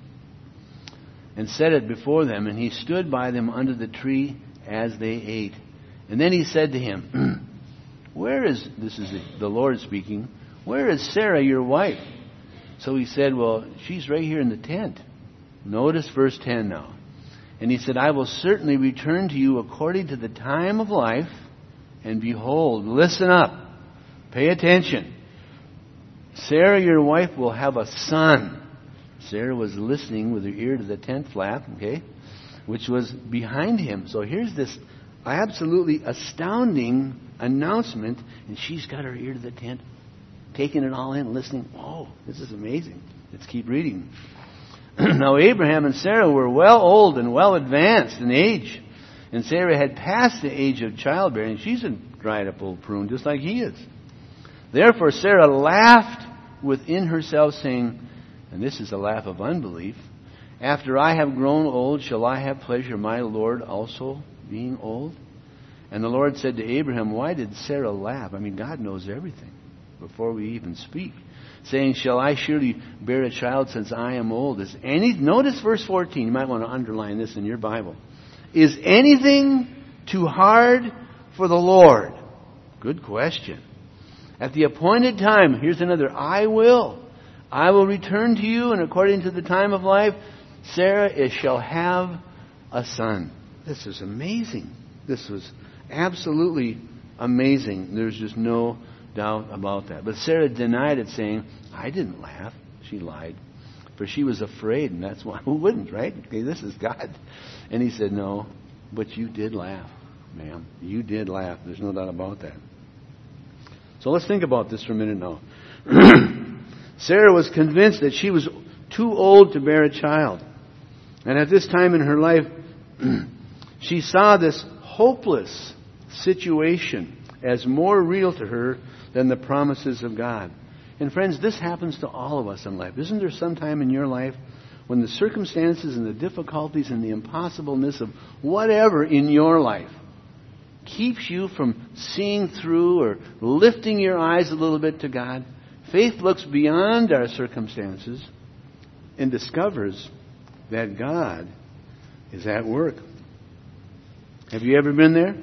and set it before them. And he stood by them under the tree as they ate. And then he said to him, where is, this is the Lord speaking, where is Sarah, your wife? So he said, well, she's right here in the tent. Notice verse ten now. And he said, I will certainly return to you according to the time of life. And behold, listen up, pay attention. Sarah, your wife, will have a son. Sarah was listening with her ear to the tent flap, okay, which was behind him. So here's this absolutely astounding announcement, and she's got her ear to the tent, taking it all in, listening. Whoa, this is amazing. Let's keep reading. Now Abraham and Sarah were well old and well advanced in age. And Sarah had passed the age of childbearing. She's a dried up old prune, just like he is. Therefore Sarah laughed within herself, saying, and this is a laugh of unbelief, after I have grown old, shall I have pleasure, my Lord also being old? And the Lord said to Abraham, why did Sarah laugh? I mean, God knows everything before we even speak. Saying, shall I surely bear a child since I am old? Is any, notice verse fourteen. You might want to underline this in your Bible. Is anything too hard for the Lord? Good question. At the appointed time, here's another, I will. I will return to you, and according to the time of life, Sarah is, shall have a son. This is amazing. This was absolutely amazing. There's just no doubt about that. But Sarah denied it, saying, I didn't laugh. She lied. For she was afraid, and that's why. Who wouldn't, right? Okay, this is God. And he said, no, but you did laugh, ma'am. You did laugh. There's no doubt about that. So let's think about this for a minute now. Sarah was convinced that she was too old to bear a child. And at this time in her life, she saw this hopeless situation as more real to her than the promises of God. And friends, this happens to all of us in life. Isn't there some time in your life when the circumstances and the difficulties and the impossibleness of whatever in your life keeps you from seeing through or lifting your eyes a little bit to God? Faith looks beyond our circumstances and discovers that God is at work. Have you ever been there?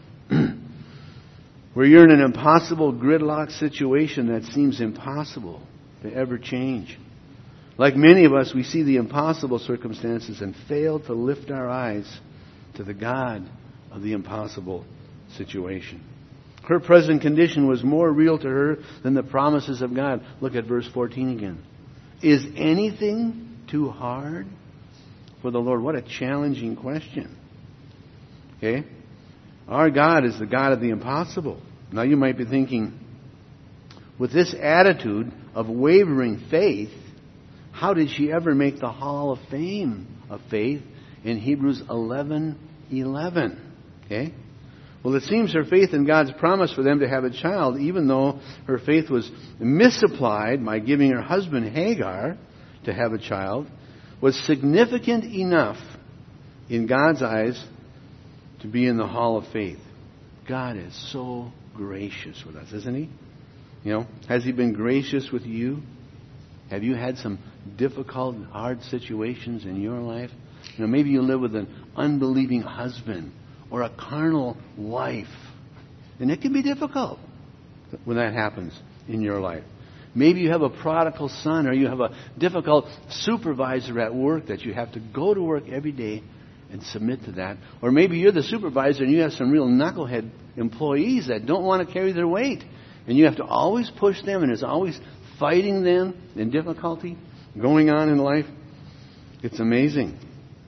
Where you're in an impossible gridlock situation that seems impossible to ever change. Like many of us, we see the impossible circumstances and fail to lift our eyes to the God of the impossible situation. Her present condition was more real to her than the promises of God. Look at verse fourteen again. Is anything too hard for the Lord? What a challenging question. Okay? Our God is the God of the impossible. Now you might be thinking, with this attitude of wavering faith, how did she ever make the Hall of Fame of faith in Hebrews eleven eleven? Okay? Well, it seems her faith in God's promise for them to have a child, even though her faith was misapplied by giving her husband Hagar to have a child, was significant enough in God's eyes to be in the Hall of Faith. God is so gracious with us, isn't He? You know, has He been gracious with you? Have you had some difficult, hard situations in your life? You know, maybe you live with an unbelieving husband or a carnal wife. And it can be difficult when that happens in your life. Maybe you have a prodigal son, or you have a difficult supervisor at work that you have to go to work every day and submit to that. Or maybe you're the supervisor and you have some real knucklehead employees that don't want to carry their weight. And you have to always push them, and there's always fighting them and difficulty going on in life. It's amazing.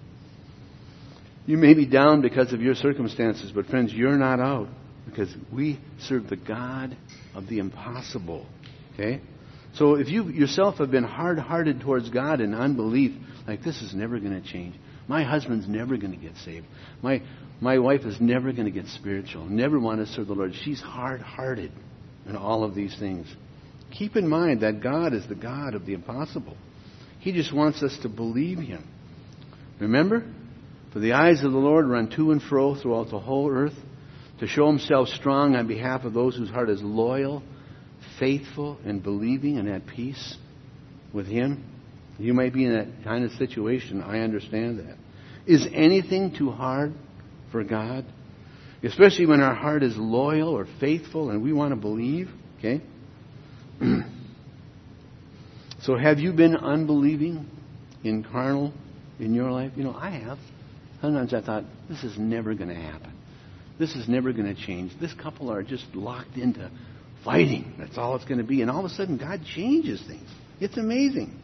You may be down because of your circumstances, but friends, you're not out, because we serve the God of the impossible. Okay? So if you yourself have been hard-hearted towards God in unbelief, like this is never going to change. My husband's never going to get saved. My my wife is never going to get spiritual. Never want to serve the Lord. She's hard-hearted in all of these things. Keep in mind that God is the God of the impossible. He just wants us to believe Him. Remember? For the eyes of the Lord run to and fro throughout the whole earth to show Himself strong on behalf of those whose heart is loyal, faithful, and believing and at peace with Him. You might be in that kind of situation. I understand that. Is anything too hard for God? Especially when our heart is loyal or faithful and we want to believe. Okay? So have you been unbelieving in carnal in your life? You know, I have. Sometimes I thought, this is never going to happen. This is never going to change. This couple are just locked into fighting. That's all it's going to be. And all of a sudden, God changes things. It's amazing.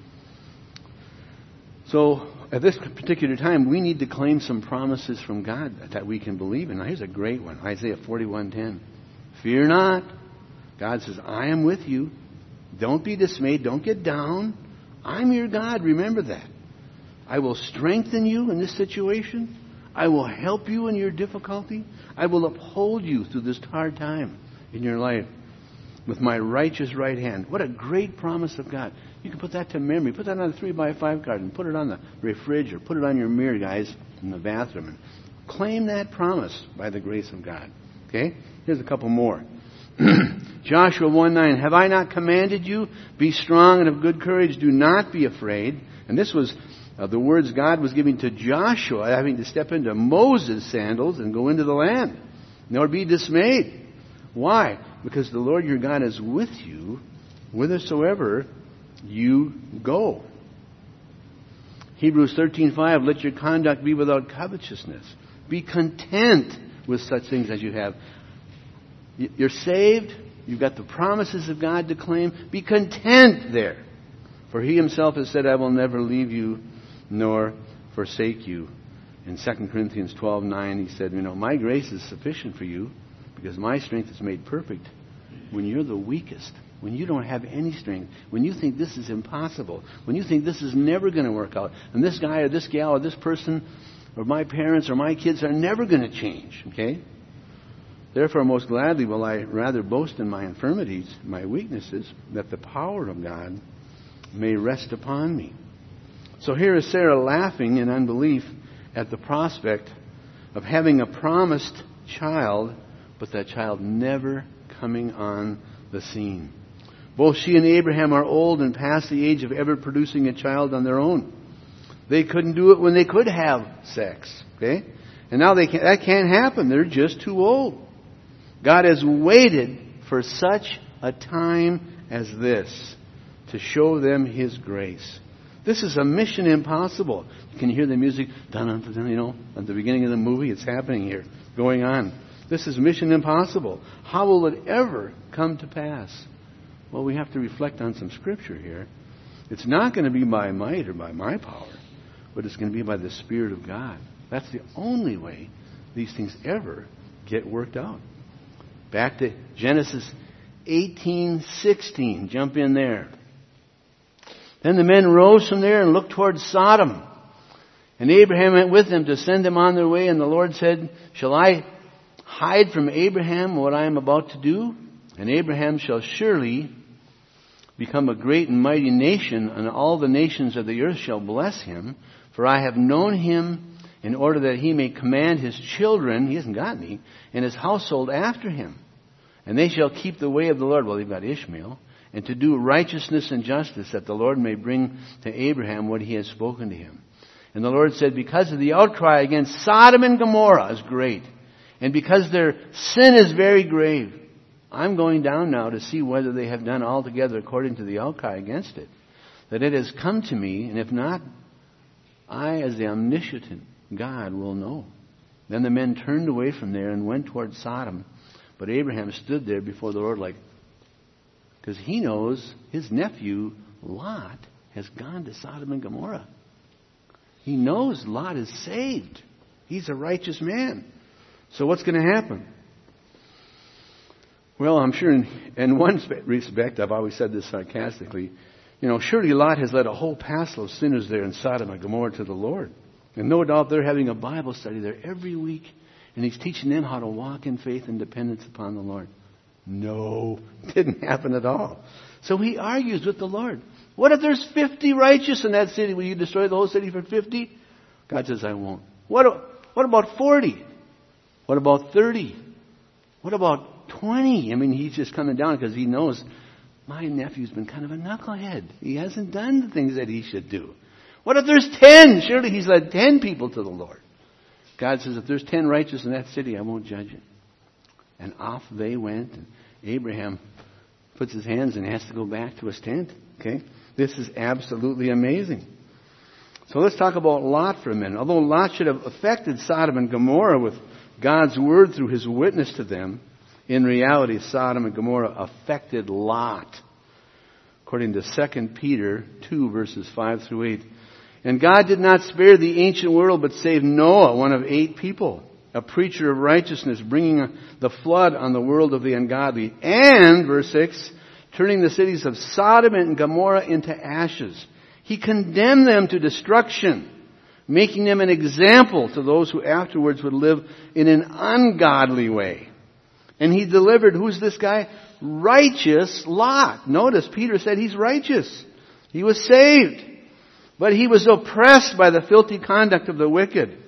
So at this particular time, we need to claim some promises from God that we can believe in. Now, here's a great one. Isaiah forty-one ten. Fear not. God says, I am with you. Don't be dismayed. Don't get down. I'm your God. Remember that. I will strengthen you in this situation. I will help you in your difficulty. I will uphold you through this hard time in your life with my righteous right hand. What a great promise of God. You can put that to memory. Put that on a three by five card and put it on the refrigerator. Put it on your mirror, guys, in the bathroom. And Claim that promise by the grace of God. Okay? Here's a couple more. Joshua one nine, have I not commanded you? Be strong and of good courage. Do not be afraid. And this was uh, the words God was giving to Joshua, having to step into Moses' sandals and go into the land. Nor be dismayed. Why? Because the Lord your God is with you whithersoever you go. Hebrews thirteen five, let your conduct be without covetousness. Be content with such things as you have. You're saved. You've got the promises of God to claim. Be content there. For He Himself has said, I will never leave you nor forsake you. In Second Corinthians twelve nine, He said, you know, my grace is sufficient for you because my strength is made perfect when you're the weakest, when you don't have any strength, when you think this is impossible, when you think this is never going to work out, and this guy or this gal or this person or my parents or my kids are never going to change, okay? Therefore, most gladly will I rather boast in my infirmities, my weaknesses, that the power of God may rest upon me. So here is Sarah laughing in unbelief at the prospect of having a promised child, but that child never coming on the scene. Both she and Abraham are old and past the age of ever producing a child on their own. They couldn't do it when they could have sex, okay? And now they can't, that can't happen. They're just too old. God has waited for such a time as this to show them His grace. This is a mission impossible. You can hear the music, dun, dun, dun, you know, at the beginning of the movie. It's happening here, going on. This is mission impossible. How will it ever come to pass? Well, we have to reflect on some scripture here. It's not going to be by might or by my power, but it's going to be by the Spirit of God. That's the only way these things ever get worked out. Back to Genesis eighteen sixteen. Jump in there. Then the men rose from there and looked toward Sodom. And Abraham went with them to send them on their way. And the Lord said, shall I hide from Abraham what I am about to do? And Abraham shall surely become a great and mighty nation, and all the nations of the earth shall bless him. For I have known him in order that he may command his children, he hasn't got any, and his household after him. And they shall keep the way of the Lord. Well, they've got Ishmael. And to do righteousness and justice, that the Lord may bring to Abraham what he has spoken to him. And the Lord said, because of the outcry against Sodom and Gomorrah is great, and because their sin is very grave, I'm going down now to see whether they have done altogether according to the outcry against it. That it has come to me, and if not, I, as the omniscient God, will know. Then the men turned away from there and went toward Sodom. But Abraham stood there before the Lord like, because he knows his nephew Lot has gone to Sodom and Gomorrah. He knows Lot is saved. He's a righteous man. So what's going to happen? Well, I'm sure in, in one respect, I've always said this sarcastically, you know, surely Lot has led a whole passel of sinners there in Sodom and Gomorrah to the Lord. And no doubt they're having a Bible study there every week. And he's teaching them how to walk in faith and dependence upon the Lord. No, it didn't happen at all. So he argues with the Lord. What if there's fifty righteous in that city? Will you destroy the whole city for fifty? God says, I won't. What, what about forty? What about thirty? What about twenty? I mean, he's just coming down because he knows my nephew's been kind of a knucklehead. He hasn't done the things that he should do. What if there's ten? Surely he's led ten people to the Lord. God says, if there's ten righteous in that city, I won't judge it. And off they went. And Abraham puts his hands and has to go back to his tent. Okay? This is absolutely amazing. So let's talk about Lot for a minute. Although Lot should have affected Sodom and Gomorrah with God's word through his witness to them, in reality, Sodom and Gomorrah affected Lot. According to Second Peter two, verses five through eight. And God did not spare the ancient world, but saved Noah, one of eight people, a preacher of righteousness, bringing the flood on the world of the ungodly. And, verse six, turning the cities of Sodom and Gomorrah into ashes. He condemned them to destruction, making them an example to those who afterwards would live in an ungodly way. And he delivered, who's this guy? Righteous Lot. Notice, Peter said he's righteous. He was saved. But he was oppressed by the filthy conduct of the wicked.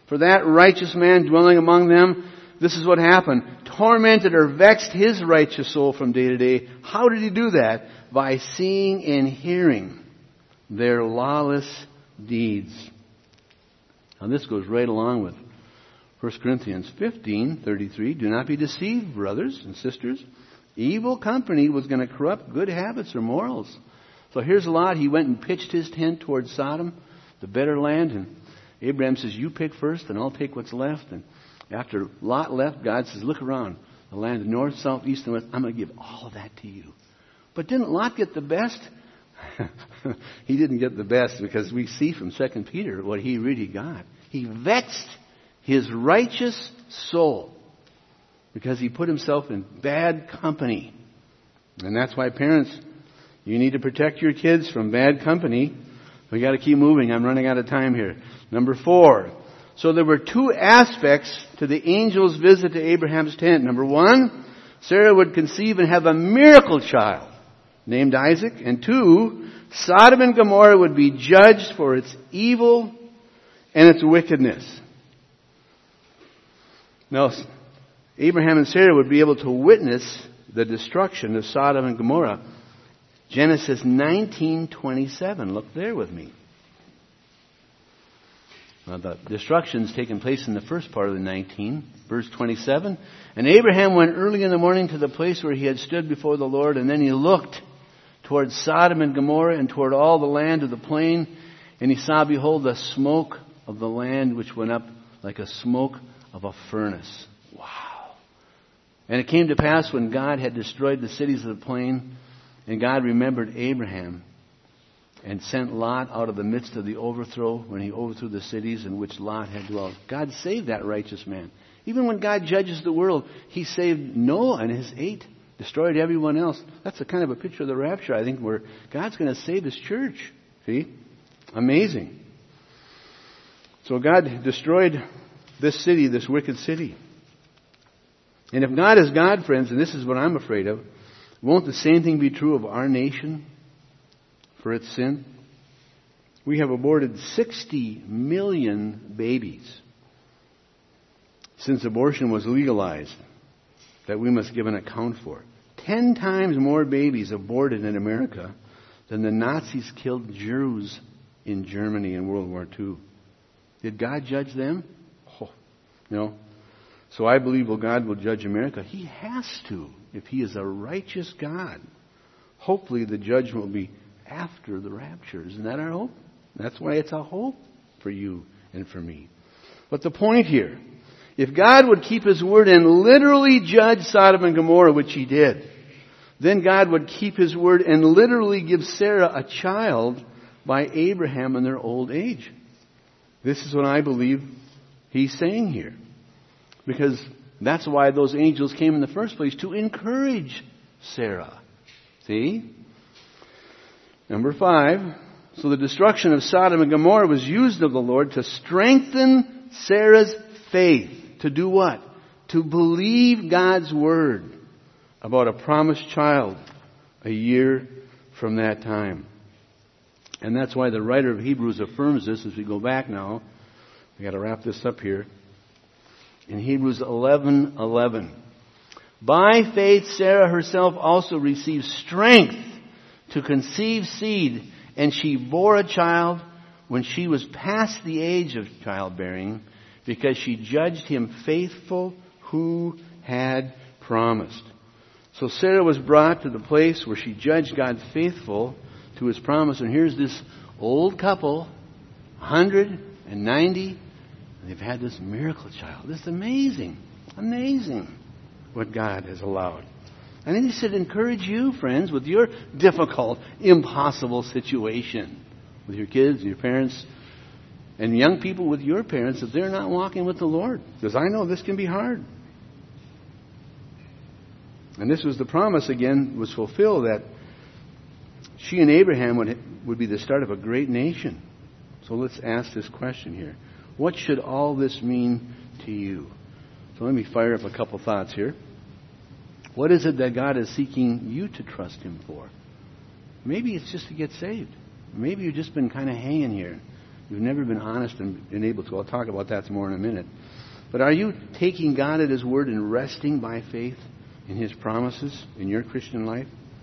for that righteous man dwelling among them, this is what happened. Tormented or vexed his righteous soul from day to day. How did he do that? By seeing and hearing their lawless deeds. Now this goes right along with First Corinthians fifteen thirty-three. Do not be deceived, brothers and sisters. Evil company was going to corrupt good habits or morals. So here's Lot. He went and pitched his tent towards Sodom, the better land. And Abraham says, you pick first and I'll take what's left. And after Lot left, God says, look around. The land of north, south, east, and west. I'm going to give all of that to you. But didn't Lot get the best? He didn't get the best, because we see from Second Peter what he really got. He vexed his righteous soul because he put himself in bad company. And that's why, parents, you need to protect your kids from bad company. We got to keep moving. I'm running out of time here. Number four. So there were two aspects to the angel's visit to Abraham's tent. Number one, Sarah would conceive and have a miracle child named Isaac. And two, Sodom and Gomorrah would be judged for its evil and its wickedness. Now, Abraham and Sarah would be able to witness the destruction of Sodom and Gomorrah. Genesis nineteen twenty-seven. Look there with me. Now, the destruction's taken place in the first part of the nineteen, verse twenty-seven. And Abraham went early in the morning to the place where he had stood before the Lord, and then he looked towards Sodom and Gomorrah and toward all the land of the plain, and he saw, behold, the smoke of the land which went up like a smoke of a furnace. Wow. And it came to pass when God had destroyed the cities of the plain, and God remembered Abraham and sent Lot out of the midst of the overthrow when he overthrew the cities in which Lot had dwelt. God saved that righteous man. Even when God judges the world, he saved Noah and his eight, destroyed everyone else. That's a kind of a picture of the rapture, I think, where God's going to save his church. See? Amazing. So God destroyed this city, this wicked city. And if God is God, friends, and this is what I'm afraid of, won't the same thing be true of our nation for its sin? We have aborted sixty million babies since abortion was legalized that we must give an account for. Ten times more babies aborted in America than the Nazis killed Jews in Germany in World War Two. Did God judge them? Oh, no. So I believe, well, God will judge America. He has to, if He is a righteous God. Hopefully the judgment will be after the rapture. Isn't that our hope? That's why it's a hope for you and for me. But the point here, if God would keep His word and literally judge Sodom and Gomorrah, which He did, then God would keep His word and literally give Sarah a child by Abraham in their old age. This is what I believe He's saying here. Because that's why those angels came in the first place, to encourage Sarah. See? Number five, so the destruction of Sodom and Gomorrah was used of the Lord to strengthen Sarah's faith. To do what? To believe God's word about a promised child a year from that time. And that's why the writer of Hebrews affirms this as we go back now. We got to wrap this up here. In Hebrews eleven eleven. By faith Sarah herself also received strength to conceive seed, and she bore a child when she was past the age of childbearing, because she judged him faithful who had promised. So Sarah was brought to the place where she judged God faithful to His promise. And here's this old couple, one hundred ninety, and they've had this miracle child. This is amazing. Amazing what God has allowed. And then He said, encourage you, friends, with your difficult, impossible situation. With your kids, your parents, and young people with your parents, if they're not walking with the Lord. Because I know this can be hard. And this was the promise, again, was fulfilled, that she and Abraham would, would be the start of a great nation. So let's ask this question here. What should all this mean to you? So let me fire up a couple thoughts here. What is it that God is seeking you to trust Him for? Maybe it's just to get saved. Maybe you've just been kind of hanging here. You've never been honest and been able to. I'll talk about that more in a minute. But are you taking God at His word and resting by faith in His promises in your Christian life?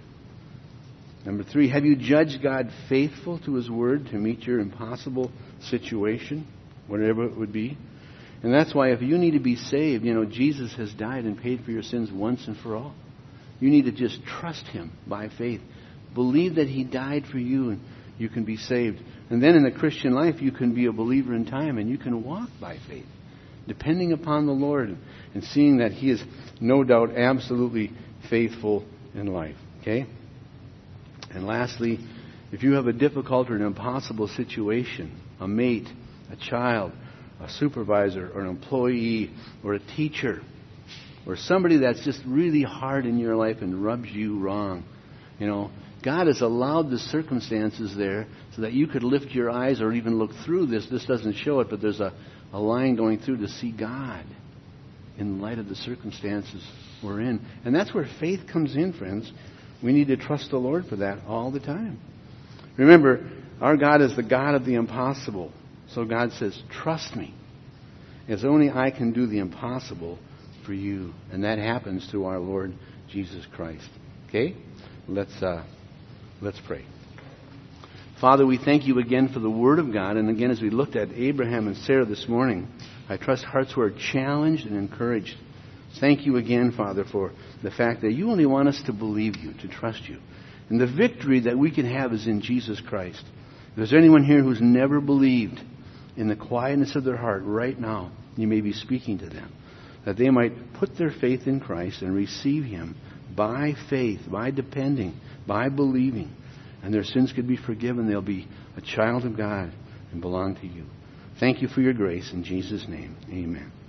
Number three, have you judged God faithful to His word to meet your impossible situation, whatever it would be? And that's why if you need to be saved, you know, Jesus has died and paid for your sins once and for all. You need to just trust Him by faith. Believe that He died for you and you can be saved. And then in the Christian life, you can be a believer in time and you can walk by faith, depending upon the Lord and seeing that He is no doubt absolutely faithful in life. Okay? And lastly, if you have a difficult or an impossible situation, a mate, a child, a supervisor or an employee or a teacher or somebody that's just really hard in your life and rubs you wrong, you know, God has allowed the circumstances there so that you could lift your eyes or even look through this. This doesn't show it, but there's a, a line going through to see God in light of the circumstances we're in. And that's where faith comes in, friends. We need to trust the Lord for that all the time. Remember, our God is the God of the impossible. So God says, trust me. It's only I can do the impossible for you. And that happens through our Lord Jesus Christ. Okay? Let's uh, let's pray. Father, we thank you again for the Word of God. And again, as we looked at Abraham and Sarah this morning, I trust hearts were challenged and encouraged. Thank you again, Father, for the fact that you only want us to believe you, to trust you. And the victory that we can have is in Jesus Christ. If there's anyone here who's never believed, in the quietness of their heart right now, you may be speaking to them, that they might put their faith in Christ and receive Him by faith, by depending, by believing, and their sins could be forgiven. They'll be a child of God and belong to you. Thank you for your grace. In Jesus' name, amen.